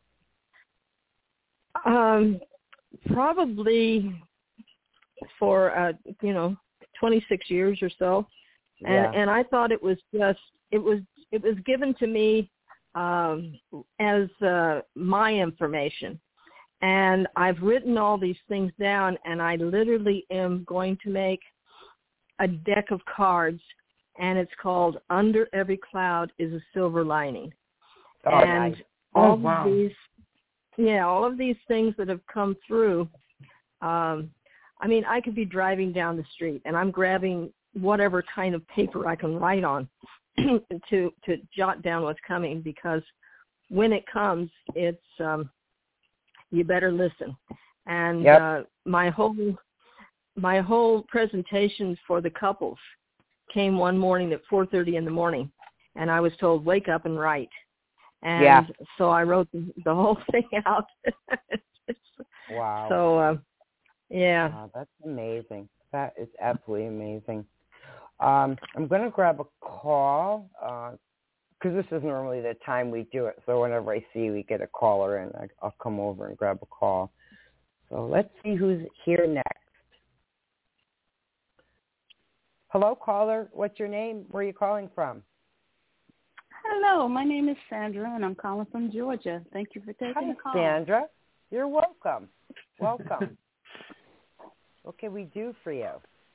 Um, probably for, uh, you know, twenty-six years or so. And, Yeah. and I thought it was just, it was, it was given to me um, as uh, my information. And I've written all these things down, and I literally am going to make a deck of cards, and it's called Under Every Cloud is a Silver Lining. Oh, and nice. all Oh, wow. of these, yeah, all of these things that have come through, um, I mean, I could be driving down the street, and I'm grabbing whatever kind of paper I can write on to to jot down what's coming, because when it comes, it's um, you better listen. And Yep. uh, my whole my whole presentation for the couples came one morning at four thirty in the morning, and I was told, wake up and write. And Yeah. so I wrote the, the whole thing out. Wow. So, uh, yeah. Wow, that's amazing. That is absolutely amazing. Um, I'm going to grab a call because uh, this is normally the time we do it. So whenever I see we get a caller in, I, I'll come over and grab a call. So let's see who's here next. Hello, caller. What's your name? Where are you calling from? Hello, my name is Sandra, and I'm calling from Georgia. Thank you for taking Hi, the call. Sandra. You're welcome. Welcome. What can we do for you?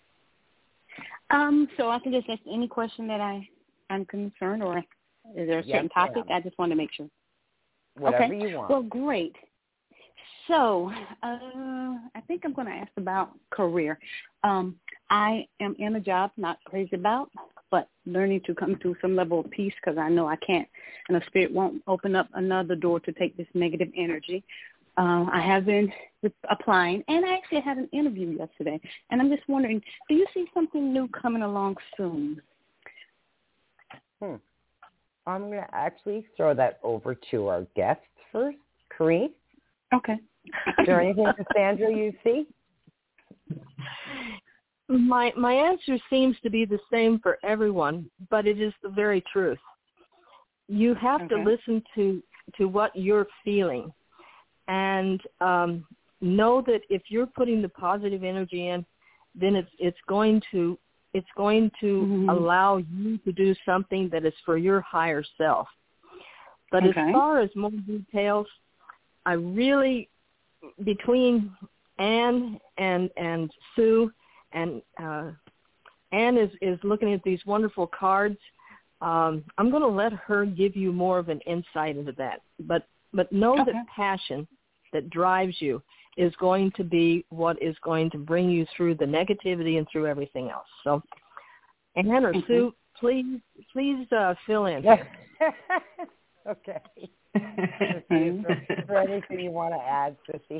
Um, so I can just ask any question that I, I'm concerned, or is there a certain Yes, topic? ma'am. I just want to make sure. Whatever okay. you want. Well, great. So uh, I think I'm going to ask about career. Um, I am in a job not crazy about, but learning to come to some level of peace, because I know I can't, and the spirit won't open up another door to take this negative energy. Uh, I have been applying, and I actually had an interview yesterday, and I'm just wondering, do you see something new coming along soon? Hmm. I'm going to actually throw that over to our guests first. Corrine? Okay. Is there anything, Cassandra, you see? My my answer seems to be the same for everyone, but it is the very truth. You have Okay. to listen to, to what you're feeling, and um, know that if you're putting the positive energy in, then it's it's going to it's going to Mm-hmm. allow you to do something that is for your higher self. But Okay. as far as more details, I really, between Anne and and Sue, and uh, Anne is, is looking at these wonderful cards. Um, I'm going to let her give you more of an insight into that. But but know Okay. that passion that drives you is going to be what is going to bring you through the negativity and through everything else. So, Anne or Mm-hmm. Sue, please please uh, fill in. Okay. Is there, is there anything you want to add, Sissy?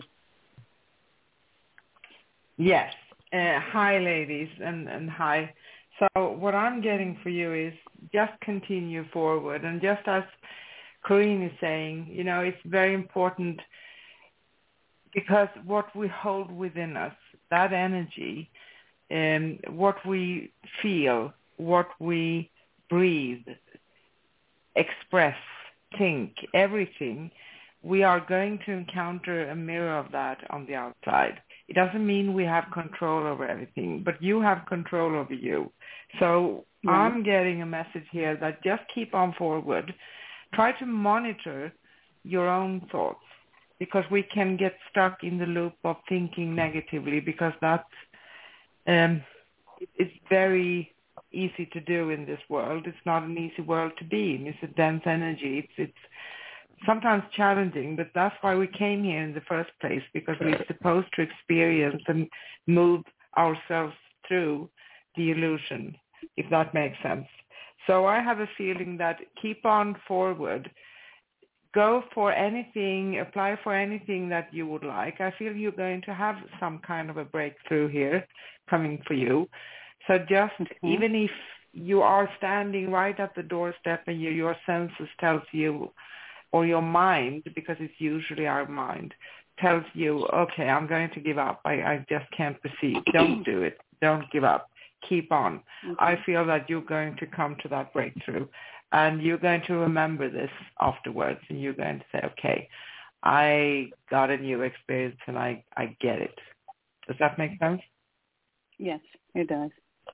Yes. Uh, hi, ladies, and, and hi. So what I'm getting for you is just continue forward. And just as Corrine is saying, you know, it's very important, because what we hold within us, that energy, um, what we feel, what we breathe, express, think, everything, we are going to encounter a mirror of that on the outside. It doesn't mean we have control over everything, but you have control over you. So yeah. I'm getting a message here that just keep on forward. Try to monitor your own thoughts, because we can get stuck in the loop of thinking negatively, because that's um, it's very easy to do in this world. It's not an easy world to be in. It's a dense energy. It's, it's sometimes challenging, but that's why we came here in the first place, because we're supposed to experience and move ourselves through the illusion, if that makes sense. So I have a feeling that keep on forward. Go for anything, apply for anything that you would like. I feel you're going to have some kind of a breakthrough here coming for you. So just mm-hmm. even if you are standing right at the doorstep and you, your senses tells you, or your mind, because it's usually our mind, tells you, okay, I'm going to give up. I, I just can't proceed. Don't do it. Don't give up. Keep on. Mm-hmm. I feel that you're going to come to that breakthrough. And you're going to remember this afterwards, and you're going to say, okay, I got a new experience, and I, I get it. Does that make sense? Yes, it does.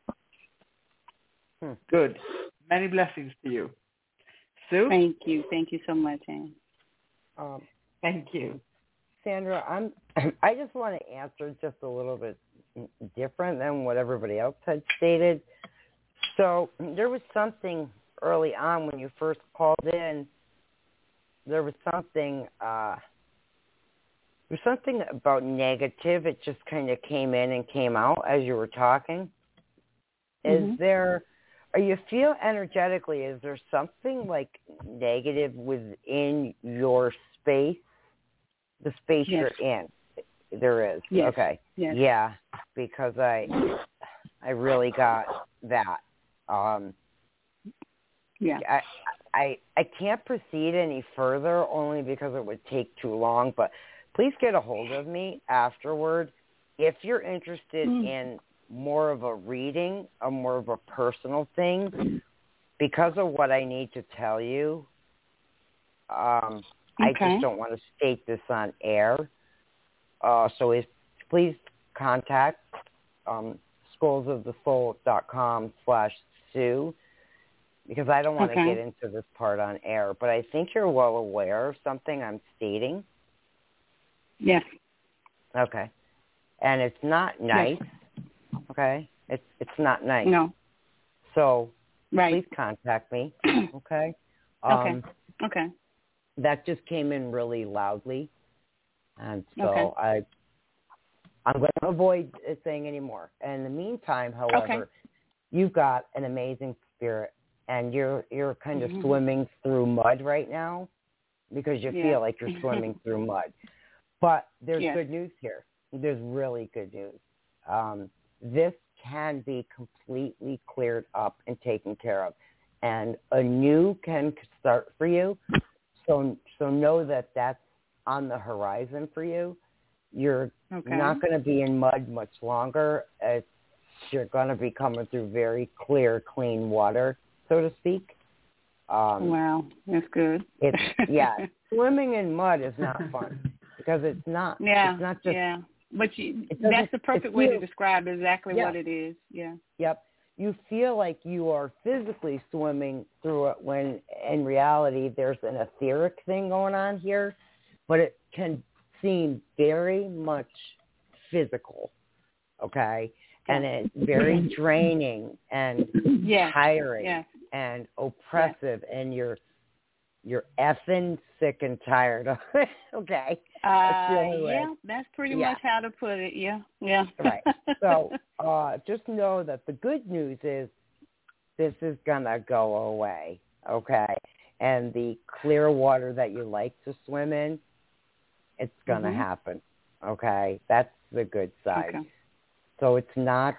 Hmm. Good. Many blessings to you. Sue? Thank you. Thank you so much, Anne. Um, Thank you. Sandra, I'm, I just want to answer just a little bit different than what everybody else had stated. So there was something early on when you first called in, there was something, uh, there was something about negative. It just kind of came in and came out as you were talking. Mm-hmm. Is there, or you feel energetically, is there something like negative within your space, the space yes. you're in? There is. Yes. Okay. Yes. Yeah, because I, I really got that. Um, Yeah. I, I I can't proceed any further only because it would take too long, but please get a hold of me afterward if you're interested mm. in more of a reading, a more of a personal thing. Because of what I need to tell you, um, okay. I just don't want to state this on air. Uh, so if, please contact um, scrollsofthesoul.com slash Sue. Because I don't want okay. to get into this part on air, but I think you're well aware of something I'm stating. Yes. Okay. And it's not nice. Yes. Okay? It's it's not nice. No. So right. please contact me. Okay? Um, okay. Okay. That just came in really loudly. And so okay. I, I'm going to avoid saying any more. In the meantime, however, okay. you've got an amazing spirit. And you're you're kind of mm-hmm. swimming through mud right now because you yeah. feel like you're swimming through mud. But there's yeah. good news here. There's really good news. Um, this can be completely cleared up and taken care of. And a new can start for you. So so know that that's on the horizon for you. You're okay. not going to be in mud much longer. It's, you're going to be coming through very clear, clean water, so to speak. Um, wow, that's good. It's yeah, swimming in mud is not fun because it's not. Yeah, it's not just. Yeah, but you, that's the perfect way to describe exactly yeah. what it is. Yeah. Yep. You feel like you are physically swimming through it when in reality there's an etheric thing going on here, but it can seem very much physical. Okay. And it's very draining and yes. tiring yes. and oppressive, yes. and you're you're effing sick and tired of it. Okay, uh, that's yeah, that's pretty yeah. much how to put it. Yeah, yeah. Right. So uh, just know that the good news is this is gonna go away. Okay, and the clear water that you like to swim in, it's gonna mm-hmm. happen. Okay, that's the good side. Okay. So it's not,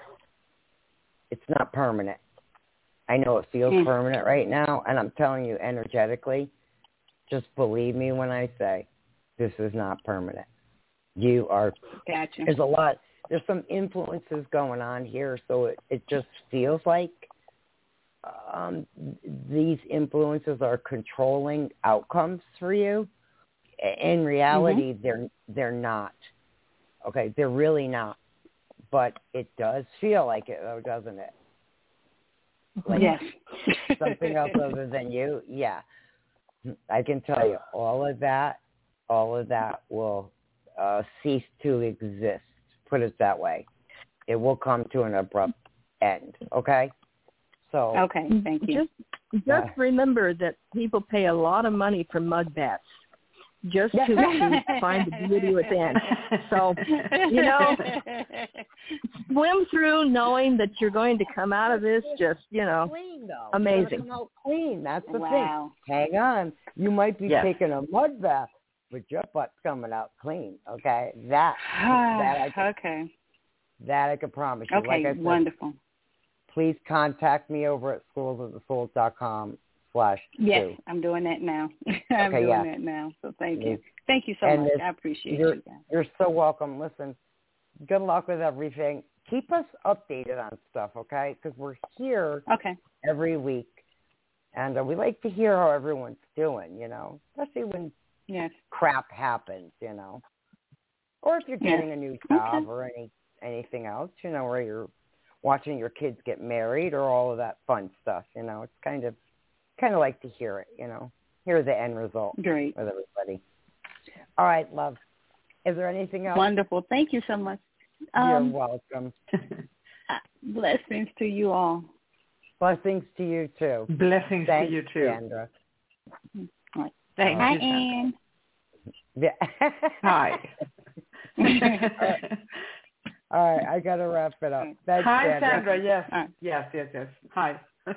it's not permanent. I know it feels mm. permanent right now, and I'm telling you energetically, just believe me when I say this is not permanent. You are, gotcha. There's a lot, there's some influences going on here, so it, it just feels like um, these influences are controlling outcomes for you. In reality, mm-hmm. they're they're not. Okay, they're really not. But it does feel like it, though, doesn't it? Like yes. something else other than you? Yeah. I can tell you, all of that, all of that will uh, cease to exist, put it that way. It will come to an abrupt end, okay? So Okay, thank you. Just, just remember that people pay a lot of money for mud baths just to, to find the beauty within. So, you know, swim through knowing that you're going to come out of this just, you know, clean, though. amazing. Come out clean. That's the Wow. thing. Hang on. You might be Yes. taking a mud bath, but your butt's coming out clean, okay? That, that I can, okay. that I can promise you. Okay, Like I said, wonderful. please contact me over at schools of the soul dot com slash Yes, two. I'm doing that now. I'm Okay, doing yeah. that now. So thank Yeah. you. Thank you so And much. this- I appreciate You're, you guys. you're so welcome. Listen, good luck with everything. Keep us updated on stuff, okay? Because we're here Okay. every week, and uh, we like to hear how everyone's doing, you know, especially when Yes. crap happens, you know. Or if you're Yes. getting a new job Okay. or any anything else, you know, where you're watching your kids get married or all of that fun stuff, you know. It's kind of kind of like to hear it, you know, hear the end result Great. with everybody. All right, love. Is there anything else? Wonderful. Thank you so much. You're Um, welcome. blessings to you all. Blessings to you, too. Blessings Thanks, to you too. Sandra. All right. Thank Hi, you, Sandra. Anne. Yeah. Hi. All right, I got to wrap it up. Thanks, Hi, Sandra. Sandra. Yes, All right. yes, yes, yes. Hi.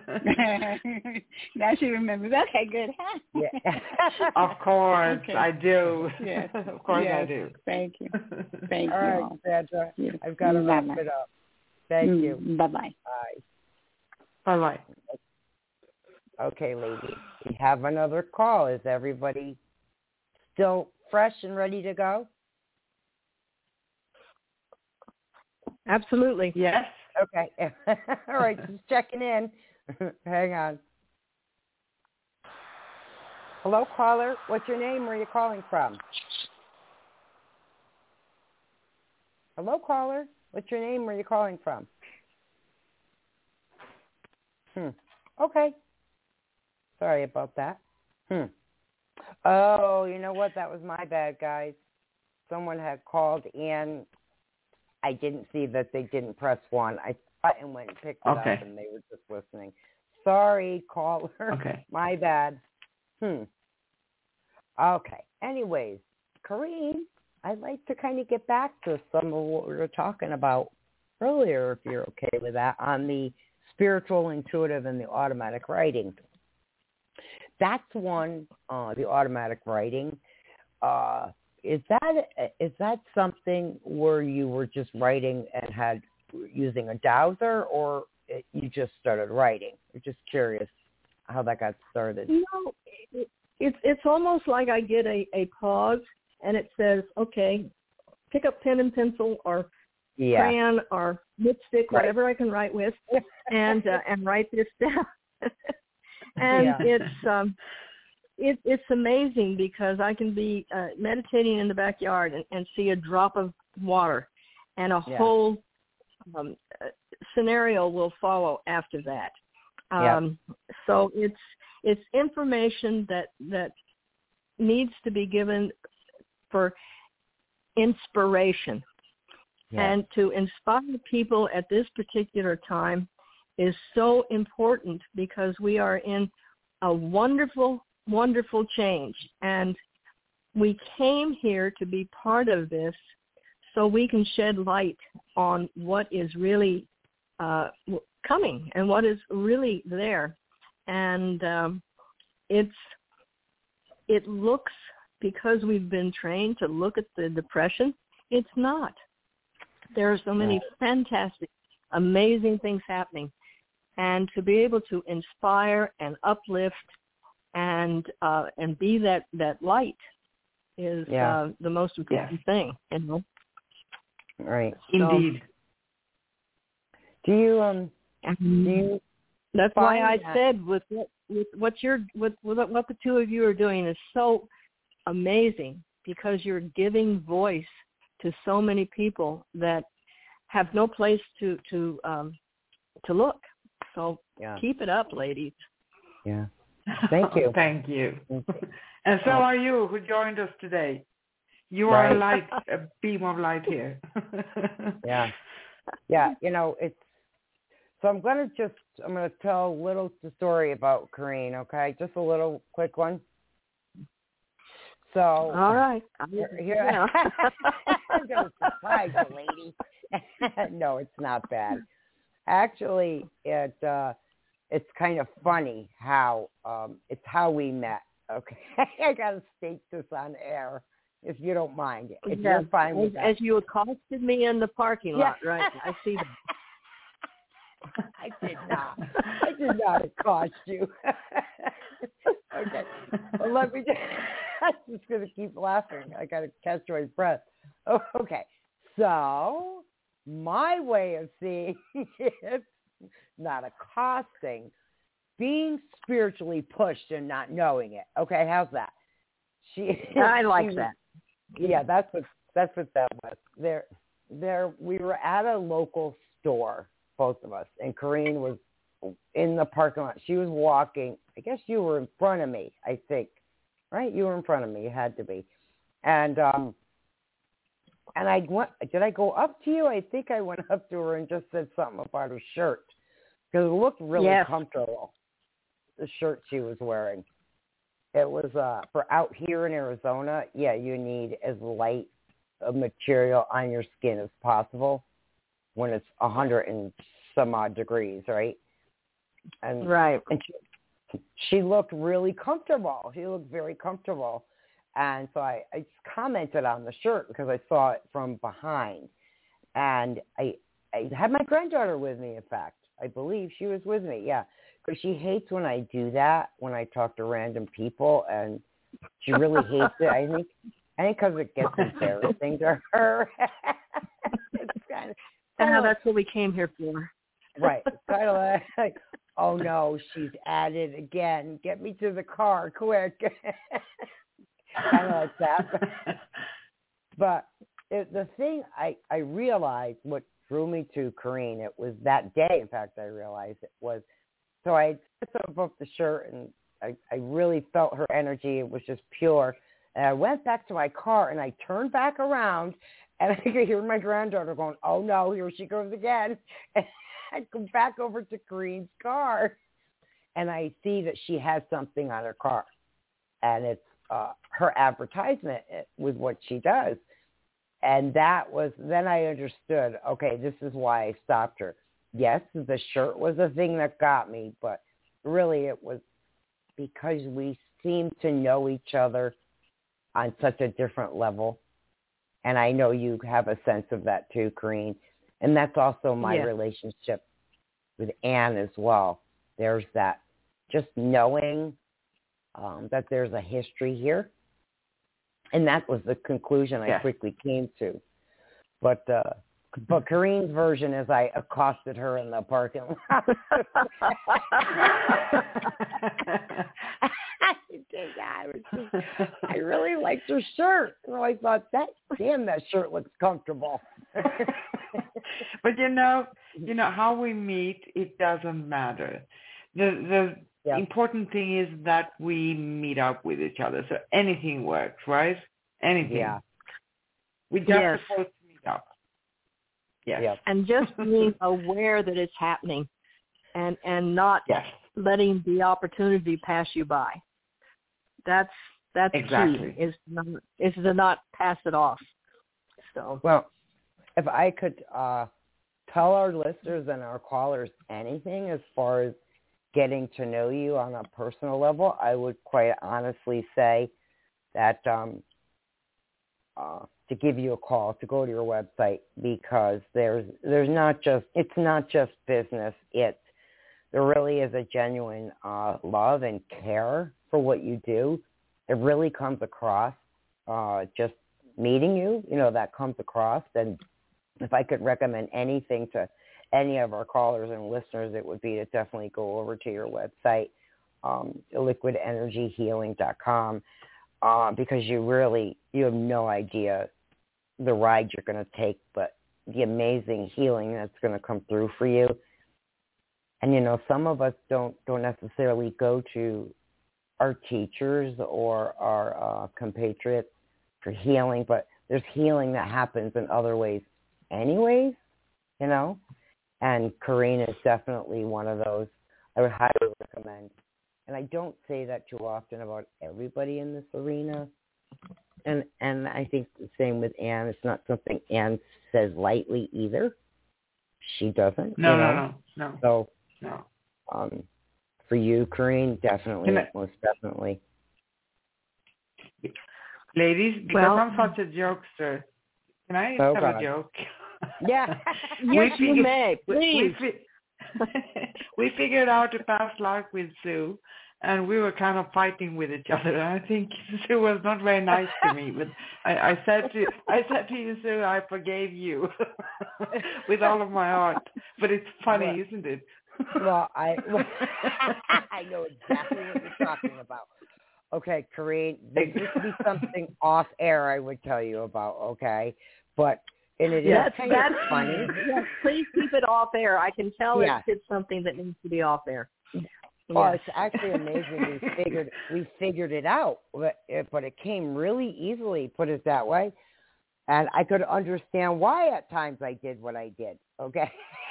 Now she remembers. Okay, good. Yeah. Of course, Okay. I do. Yes. Of course, yes. I do. Thank you. Thank All you right, all. Sandra. Yes. I've got to wrap Bye-bye. it up. Thank you. Bye bye. Bye. Bye bye. Okay, ladies. We have another call. Is everybody still fresh and ready to go? Absolutely. Yes. Okay. All right, just checking in. Hang on. Hello, caller. What's your name? Where are you calling from? Hello, caller. What's your name? Where are you calling from? Hmm. Okay. Sorry about that. Hmm. Oh, you know what? That was my bad, guys. Someone had called and I didn't see that they didn't press one. I thought and went and picked it Okay. up and they were just listening. Sorry, caller. Okay. My bad. Hmm. Okay. Anyways, Corrine, I'd like to kind of get back to some of what we were talking about earlier, if you're okay with that, on the spiritual, intuitive, and the automatic writing. That's one, uh, the automatic writing. Uh, is that is that something where you were just writing and had using a dowser, or it, you just started writing? I'm just curious how that got started. No, it, it's it's almost like I get a, a pause and it says, okay, pick up pen and pencil or Yeah. crayon or lipstick, Right. whatever I can write with, and uh, and write this down. And Yeah. it's um, it, it's amazing because I can be uh, meditating in the backyard and, and see a drop of water, and a Yeah. whole um, uh, scenario will follow after that. Yep. Um, so it's it's information that that needs to be given for inspiration. Yeah. And to inspire people at this particular time is so important because we are in a wonderful, wonderful change. And we came here to be part of this so we can shed light on what is really uh, coming and what is really there. And um, it's it looks, because we've been trained to look at the depression, it's not. There are so many fantastic, amazing things happening. And to be able to inspire and uplift and uh, and be that, that light is Yeah. uh, the most important Yes. thing, you know. Right. Indeed. Do you um do you That's why I find that- said with what with what you're with, with what the two of you are doing is so amazing because you're giving voice to so many people that have no place to to um, to look. So yeah. Keep it up, ladies. Yeah. Thank you. Thank you. Thank you. And so are you, who joined us today. You are right. a light, a beam of light here. Yeah. Yeah. You know, it's, so I'm going to just, I'm going to tell a little story about Corrine, okay? Just a little quick one. So. All right. Here, here, I'm going to surprise you, lady. No, it's not bad. Actually, it, uh, it's kind of funny how, um, it's how we met, okay? I got to state this on air, if you don't mind. If yeah, you're fine with as, that. As you accosted me in the parking lot, yeah. right? I see that. I did not. I did not accost you. Okay. Well, let me just, I'm just going to keep laughing. I got to catch my breath. Oh, okay. So, my way of seeing it, not accosting, being spiritually pushed and not knowing it. Okay, how's that? She. I like she, that. Yeah, that's what that's what that was. There, there. We were at a local store, both of us, and Corrine was in the parking lot. She was walking. I guess you were in front of me. I think, right? You were in front of me. You had to be, and um. And I went, did I go up to you? I think I went up to her and just said something about her shirt because it looked really yes. comfortable, the shirt she was wearing. It was uh, for out here in Arizona, yeah, you need as light a material on your skin as possible when it's one hundred and some odd degrees, right? And, right. And she, she looked really comfortable. She looked very comfortable. And so I, I just commented on the shirt because I saw it from behind. And I, I had my granddaughter with me, in fact. I believe she was with me, yeah. Because she hates when I do that, when I talk to random people. And she really hates it. I think I think because it gets embarrassing to her. It's kind of, and how that's what we came here for. Right. It's kind of like, oh, no, she's at it again. Get me to the car, quick. Kind of like that. But it, the thing I, I realized, what drew me to Corrine, it was that day, in fact, I realized it was, so I took off the shirt and I, I really felt her energy. It was just pure. And I went back to my car and I turned back around and I could hear my granddaughter going, oh no, here she goes again. And I come back over to Corrine's car and I see that she has something on her car. And it's, Uh, her advertisement with what she does. And that was, then I understood, okay, this is why I stopped her. Yes, the shirt was the thing that got me, but really it was because we seem to know each other on such a different level. And I know you have a sense of that too, Corrine. And that's also my yeah. relationship with Anne as well. There's that just knowing Um, that there's a history here. And that was the conclusion I yeah. quickly came to. But uh, but Corrine's version is I accosted her in the parking lot. I, was just, I really liked her shirt. So I thought, that damn, that shirt looks comfortable. But you know, you know how we meet, it doesn't matter. The the Yeah. important thing is that we meet up with each other. So anything works, right? Anything. Yeah. We just yes. supposed to meet up. Yes. Yep. And just being aware that it's happening and, and not yes. letting the opportunity pass you by. That's that's exactly. key, is not, is to not pass it off. So well, if I could uh, tell our listeners and our callers anything as far as getting to know you on a personal level, I would quite honestly say that um, uh, to give you a call, to go to your website, because there's there's not just it's not just business. It's there really is a genuine uh, love and care for what you do. It really comes across. Uh, just meeting you, you know, that comes across. And if I could recommend anything to any of our callers and listeners, it would be to definitely go over to your website, um, liquid energy healing dot com, uh, because you really, you have no idea the ride you're going to take, but the amazing healing that's going to come through for you. And, you know, some of us don't, don't necessarily go to our teachers or our uh, compatriots for healing, but there's healing that happens in other ways anyways, you know. And Corrine is definitely one of those I would highly recommend. And I don't say that too often about everybody in this arena. And and I think the same with Anne. It's not something Anne says lightly either. She doesn't. No, you know? no, no, no. So, no. Um, for you, Corrine, definitely, I, most definitely. Ladies, because well, I'm such a jokester, can I oh have God. a joke? Yeah. Yes, figured, you may. Please. We, we, we figured out a past life with Sue, and we were kind of fighting with each other. I think Sue was not very nice to me, but I, I said to I said to you, Sue, I forgave you with all of my heart. But it's funny, well, isn't it? Well, I well, I know exactly what you're talking about. Okay, Corrine, this would be something off air I would tell you about. Okay, but. And it yes, is kind that's of funny. Yes, please keep it off air. I can tell yeah. it's something that needs to be off air. Well, yes. It's actually amazing. We figured we figured it out, but it, but it came really easily. Put it that way, and I could understand why at times I did what I did. Okay.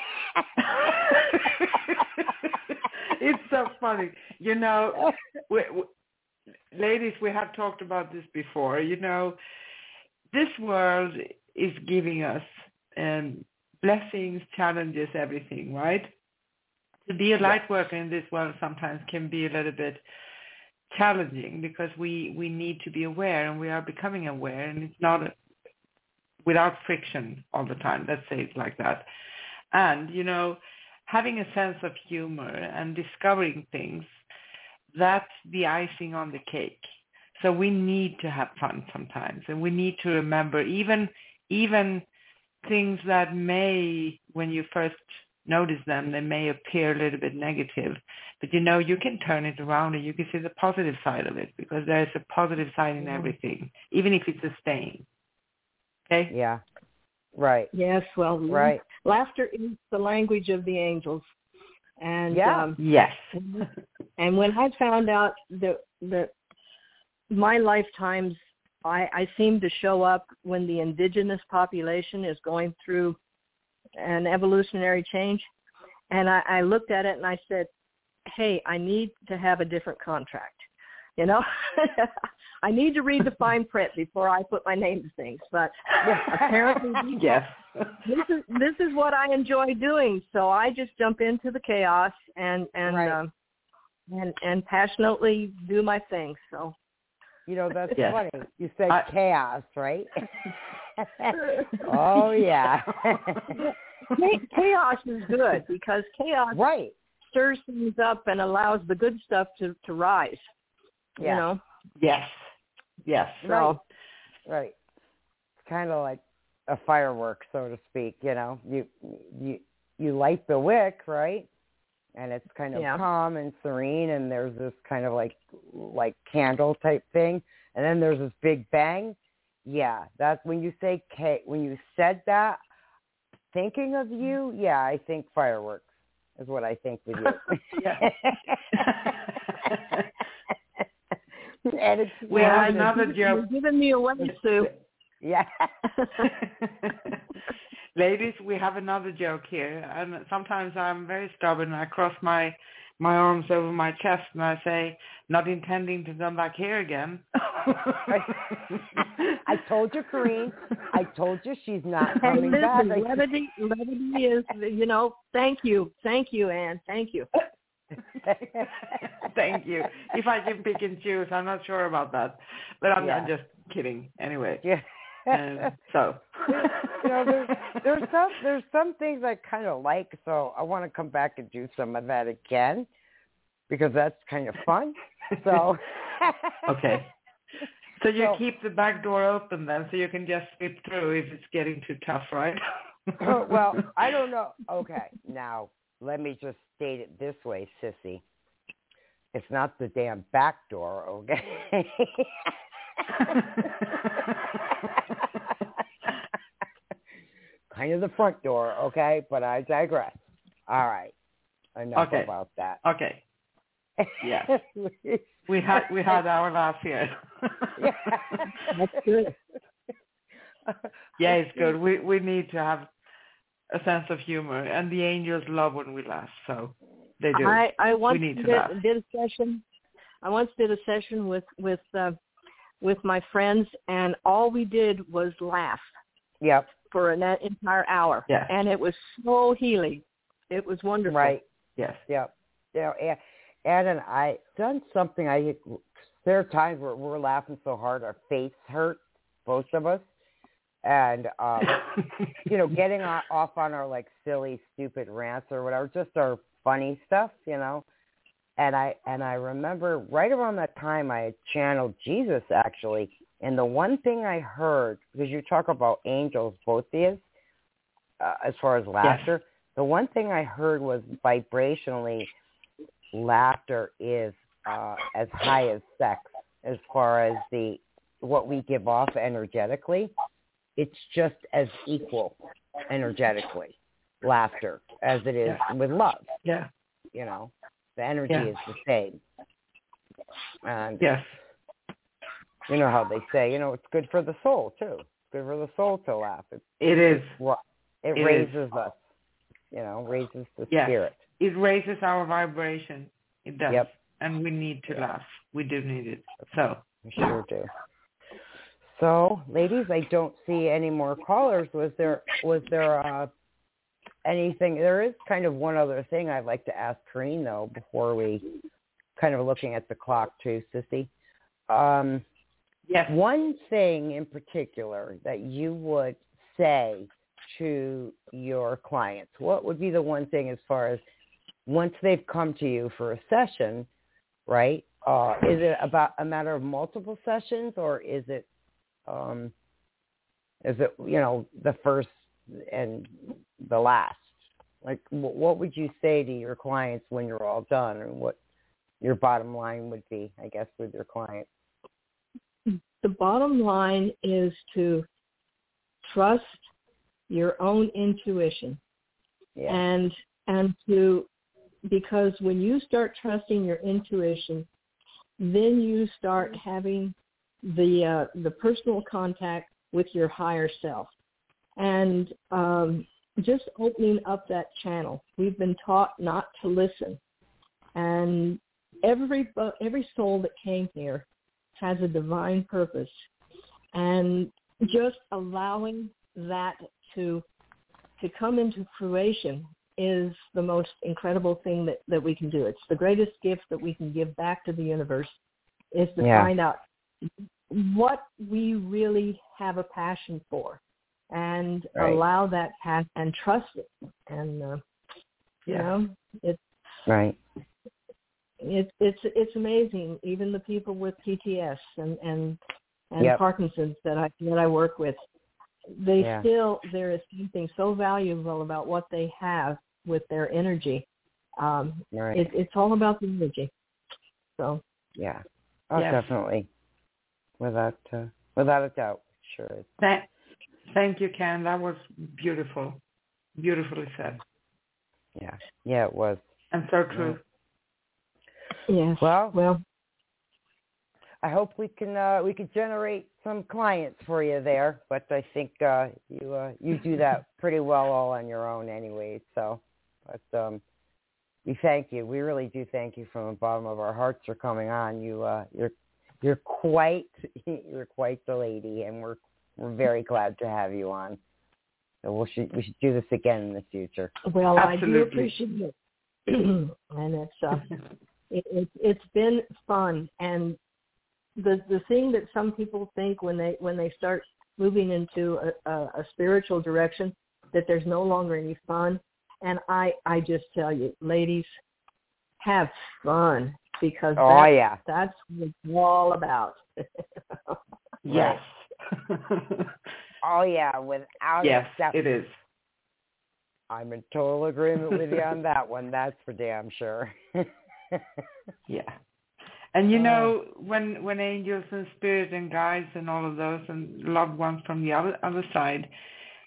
It's so funny, you know. We, we, ladies, we have talked about this before. You know, this world is giving us um, blessings, challenges, everything, right? To be a light worker in this world sometimes can be a little bit challenging because we, we need to be aware, and we are becoming aware, and it's not a, without friction all the time. Let's say it like that. And, you know, having a sense of humor and discovering things, that's the icing on the cake. So we need to have fun sometimes, and we need to remember even even things that may, when you first notice them, they may appear a little bit negative. But, you know, you can turn it around and you can see the positive side of it, because there's a positive side in everything, even if it's a stain. Okay? Yeah. Right. Yes, well, right. laughter is the language of the angels. And yeah. um, yes. And when I found out that, that my lifetimes, I, I seem to show up when the indigenous population is going through an evolutionary change. And I, I looked at it and I said, hey, I need to have a different contract. You know, I need to read the fine print before I put my name to things. But apparently, yes. this is this is what I enjoy doing. So I just jump into the chaos and and right. um, and and passionately do my thing. So. You know, that's yes. funny. You said I, chaos, right? Oh, yeah. Chaos is good because chaos right. stirs things up and allows the good stuff to, to rise. Yeah. You know? Yes. Yes. So, right. Right. It's kind of like a firework, so to speak. You know, you you you light the wick, right? And it's kind of yeah. calm and serene, and there's this kind of like like candle type thing, and then there's this big bang. Yeah, that's when you say K. When you said that, thinking of you, yeah, I think fireworks is what I think with you. And it's we have another joke. You're giving me away, Sue. Yeah. Ladies, we have another joke here, and sometimes I'm very stubborn. I cross my my arms over my chest and I say, not intending to come back here again. I told you, Corrine. I told you she's not coming hey, listen, back. Levity, levity is, you know, thank you. Thank you, Anne. Thank you. Thank you. If I can pick and choose, I'm not sure about that. But I'm, yeah. I'm just kidding. Anyway. Yeah. Um, so, you know, there's, there's some there's some things I kind of like, so I want to come back and do some of that again because that's kind of fun. So, okay. So you so, keep the back door open then, so you can just slip through if it's getting too tough, right? oh, well, I don't know. Okay, now let me just state it this way, sissy. It's not the damn back door, okay? kind of the front door, okay? But I digress. All right. Enough okay. about that. Okay. Yes. we had we had our laugh here. That's good. Yeah, it's good. We we need to have a sense of humor, and the angels love when we laugh, so they do. I, I once we need to did, laugh. did a session. I once did a session with with uh, with my friends, and all we did was laugh. Yep. For an entire hour. Yeah. And it was so healing. It was wonderful. Right. Yes. Yep. Yeah. And, Ed and I done something. I there are times where we're laughing so hard our face hurts, both of us, and um, you know, getting off on our like silly, stupid rants or whatever, just our funny stuff, you know. And I and I remember right around that time I had channeled Jesus actually, and the one thing I heard, because you talk about angels, both of you, uh, as far as laughter, yes. The one thing I heard was vibrationally, laughter is uh, as high as sex as far as the what we give off energetically. It's just as equal energetically, laughter, as it is yeah. with love. Yeah. You know, the energy yeah. is the same. And yes. You know how they say, you know, it's good for the soul, too. It's good for the soul to laugh. It, it is. It, it raises is. us, you know, raises the yes. spirit. It raises our vibration. It does. Yep. And we need to laugh. We do need it. So. We sure do. So, ladies, I don't see any more callers. Was there, was there uh, anything? There is kind of one other thing I'd like to ask Corrine, though, before we kind of looking at the clock, too, Sissy. Um, yes. One thing in particular that you would say to your clients, what would be the one thing as far as once they've come to you for a session, right? Uh, is it about a matter of multiple sessions, or is it, um, is it, you know, the first and the last? Like, what would you say to your clients when you're all done, and what your bottom line would be, I guess, with your clients? The bottom line is to trust your own intuition. Yeah. And and to because when you start trusting your intuition, then you start having the uh, the personal contact with your higher self, and um, just opening up that channel. We've been taught not to listen, and every every soul that came here has a divine purpose, and just allowing that to to come into fruition is the most incredible thing that, that we can do. It's the greatest gift that we can give back to the universe, is to yeah. find out what we really have a passion for, and right. allow that passion and trust it. And uh, you yeah. know, it's right. It's it's it's amazing. Even the people with P T S and and, and yep. Parkinson's that I that I work with, they yeah. still there is something so valuable about what they have with their energy. Um, right. it, it's all about the energy. So yeah, oh yes. definitely, without uh, without a doubt, sure is. Thank, thank you, Ken. That was beautiful, beautifully said. Yeah, yeah, it was, and so true. Yeah. Yes. Well, well, I hope we can uh, we could generate some clients for you there, but I think uh, you uh, you do that pretty well all on your own anyway. So, but um, we thank you. We really do thank you from the bottom of our hearts for coming on. You uh, you're you're quite you're quite the lady, and we're we're very glad to have you on. So we should we should do this again in the future. Well, absolutely. I do appreciate it, and it's. Uh, It, it, it's been fun, and the the thing that some people think when they when they start moving into a, a, a spiritual direction, that there's no longer any fun. And I, I just tell you, ladies, have fun, because oh that's, yeah, that's what it's all about. yes. oh yeah, without yes, a doubt. it is. I'm in total agreement with you on that one. That's for damn sure. yeah. And you know, when when angels and spirit and guides and all of those and loved ones from the other other side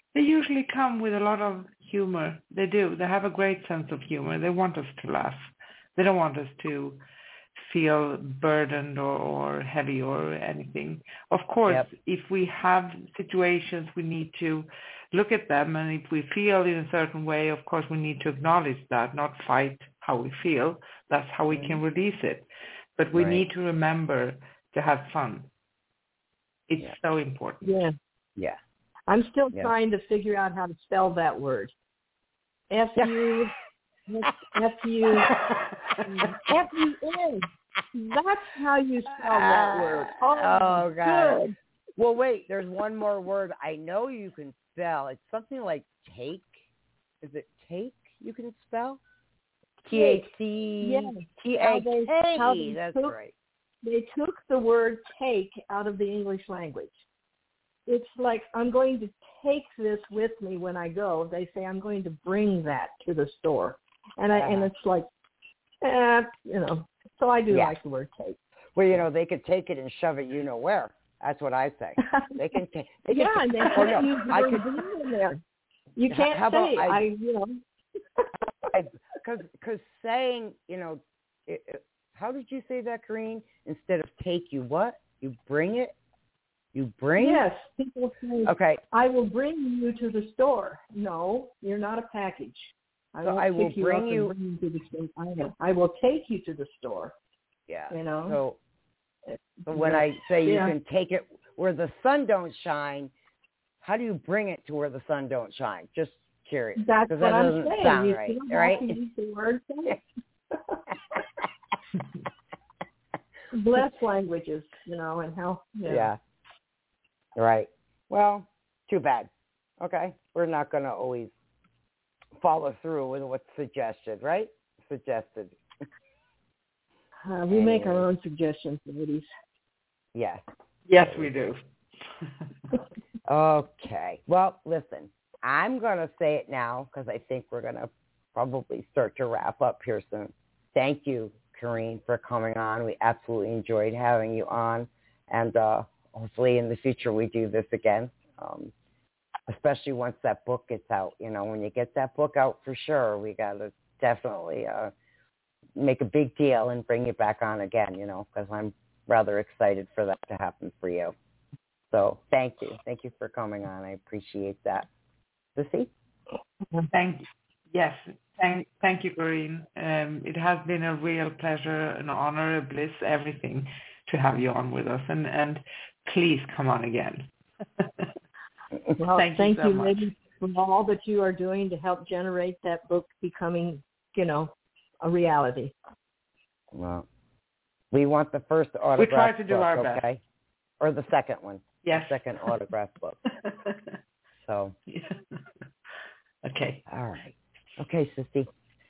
they usually come with a lot of humor. They do. They have a great sense of humor. They want us to laugh. They don't want us to feel burdened or, or heavy or anything. Of course, yep. If we have situations, we need to look at them, and if we feel in a certain way, of course, we need to acknowledge that, not fight how we feel. That's how we mm-hmm. can release it. But we right. need to remember to have fun. It's yeah. so important. Yeah. Yeah. I'm still yeah. trying to figure out how to spell that word. F U F U F U N. That's how you spell that word. Oh, oh God. Good. Well, wait. There's one more word I know you can spell. It's something like take. Is it take? You can spell T A C T A K. That's took, right. They took the word take out of the English language. It's like, I'm going to take this with me when I go. They say, I'm going to bring that to the store. And I, uh-huh. and it's like, eh, you know, so I do yeah. like the word take. Well, you know, they could take it and shove it you know where. That's what I say. They can take it. Yeah, and they oh, can't no, use the I word could, in there. You can't how say, I, I, you know. Because because saying, you know, it, it, how did you say that, Corrine? Instead of take, you what? You bring it? You bring Yes, it? people say, okay. I will bring you to the store. No, you're not a package. I, so won't I will pick you bring up you. and bring you to the store. I will, I will take you to the store. Yeah. You know? So, so when I say yeah. you can take it where the sun don't shine, how do you bring it to where the sun don't shine? Just curious. That's what that I'm saying. Sound you right, still right? have to use the word take. Bless languages, you know, and how. Yeah. yeah. Right. Well, too bad. Okay. We're not going to always follow through with what's suggested, right? Suggested. Uh, we make our own suggestions, ladies. Yes. Yes, we do. Okay. Well, listen, I'm going to say it now because I think we're going to probably start to wrap up here soon. Thank you, Corrine, for coming on. We absolutely enjoyed having you on. And uh, hopefully in the future we do this again, um, especially once that book gets out. You know, when you get that book out for sure, we got to definitely uh, make a big deal and bring you back on again, you know, because I'm rather excited for that to happen for you. So thank you. Thank you for coming on. I appreciate that. Sissy? Thank you. Yes. Thank, thank you, Corrine. Um, it has been a real pleasure, an honor, a bliss, everything to have you on with us. And, and please come on again. Well, thank, thank you, so you much. ladies, for all that you are doing to help generate that book becoming, you know, a reality. Well, we want the first autograph we try to do book, our okay? best. Or the second one. Yes. The second autograph book. So. Yeah. Okay. All right. Okay, Sissy.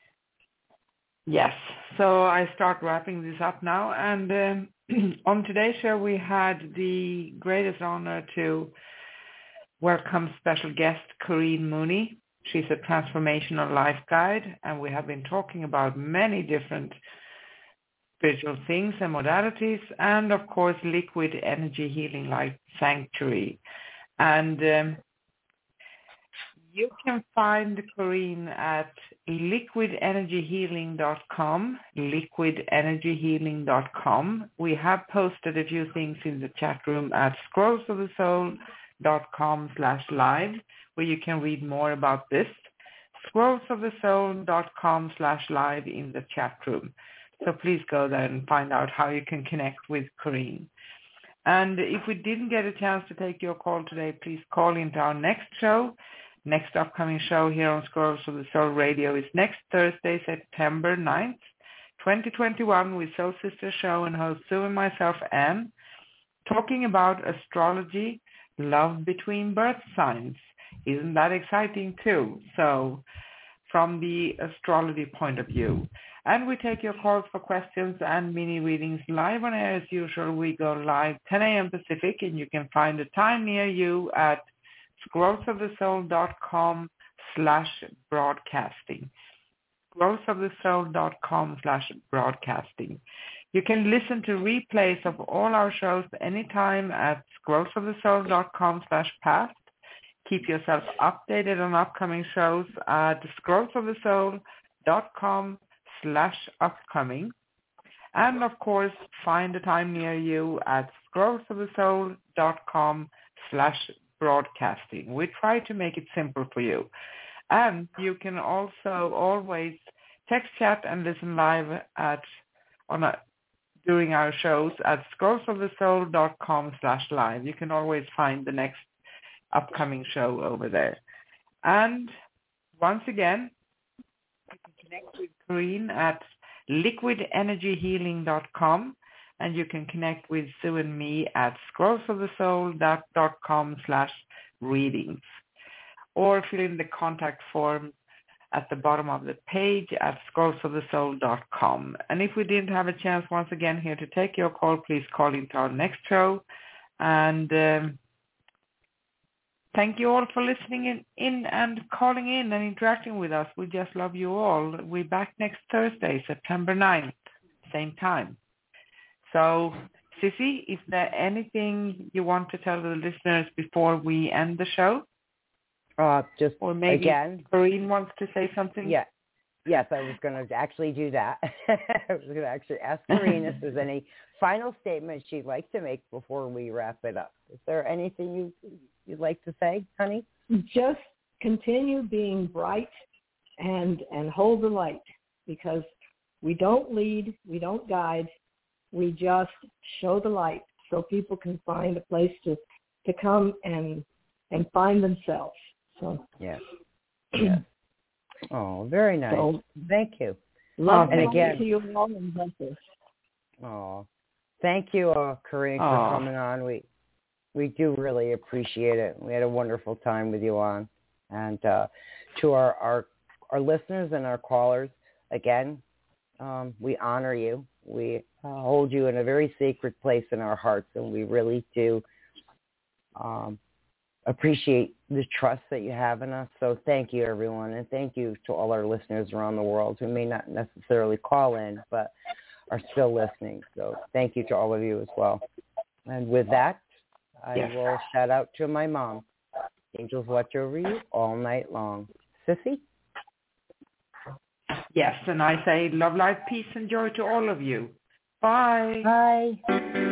Yes. So I start wrapping this up now. And um, on today's show, we had the greatest honor to welcome special guest Corrine Mooney. She's a transformational life guide, and we have been talking about many different spiritual things and modalities, and of course, liquid energy healing light sanctuary. And um, you can find Corrine at liquid energy healing dot com, liquid energy healing dot com. We have posted a few things in the chat room at scrolls of the soul dot com slash live, where you can read more about this. scrolls of the soul dot com slash live in the chat room. So please go there and find out how you can connect with Corrine. And if we didn't get a chance to take your call today, please call into our next show. Next upcoming show here on Scrolls of the Soul Radio is next Thursday, September ninth, twenty twenty-one, with Soul Sister Show and host Sue and myself, Anne, talking about astrology, love between birth signs. Isn't that exciting too? So from the astrology point of view. And we take your calls for questions and mini readings live on air as usual. We go live ten a.m. Pacific, and you can find a time near you at scrolls of the soul dot com slash broadcasting. scrolls of the soul dot com slash broadcasting. You can listen to replays of all our shows anytime at scrolls of the soul dot com slash past. keep yourself updated on upcoming shows at scrollsofthesoul.com slash upcoming. And, of course, find a time near you at scrollsofthesoul.com slash broadcasting. We try to make it simple for you. And you can also always text, chat, and listen live at on a, during our shows at scrollsofthesoul.com slash live. You can always find the next upcoming show over there. And once again, you can connect with Corinne at liquid energy healing dot com, and you can connect with Sue and me at scrollsofthesoul.com slash readings, or fill in the contact form at the bottom of the page at scrollsofthesoul dot com. And if we didn't have a chance once again here to take your call, please call into our next show. And um, thank you all for listening in, in and calling in and interacting with us. We just love you all. We're back next Thursday, September ninth, same time. So, Sissy, is there anything you want to tell the listeners before we end the show? Uh, just or maybe again, Corinne wants to say something. Yeah. Yes, I was going to actually do that. I was going to actually ask Corinne if there's any final statement she'd like to make before we wrap it up. Is there anything you, you'd like to say, honey? Just continue being bright and and hold the light, because we don't lead, we don't guide, we just show the light so people can find a place to, to come and and find themselves. So yes. Yes. Oh, very nice. So, thank you. Love and again, to you all and blessings. Oh, thank you, uh, Corinne, for oh. coming on. We we do really appreciate it. We had a wonderful time with you on. And uh, to our, our our listeners and our callers, again, um, we honor you. We uh, hold you in a very sacred place in our hearts, and we really do um, appreciate the trust that you have in us. So thank you, everyone, and thank you to all our listeners around the world who may not necessarily call in, but are still listening. So thank you to all of you as well. And with that, I yes. will shout out to my mom. Angels watch over you all night long. Sissy? Yes, and I say love, life, peace, and joy to all of you. Bye. Bye.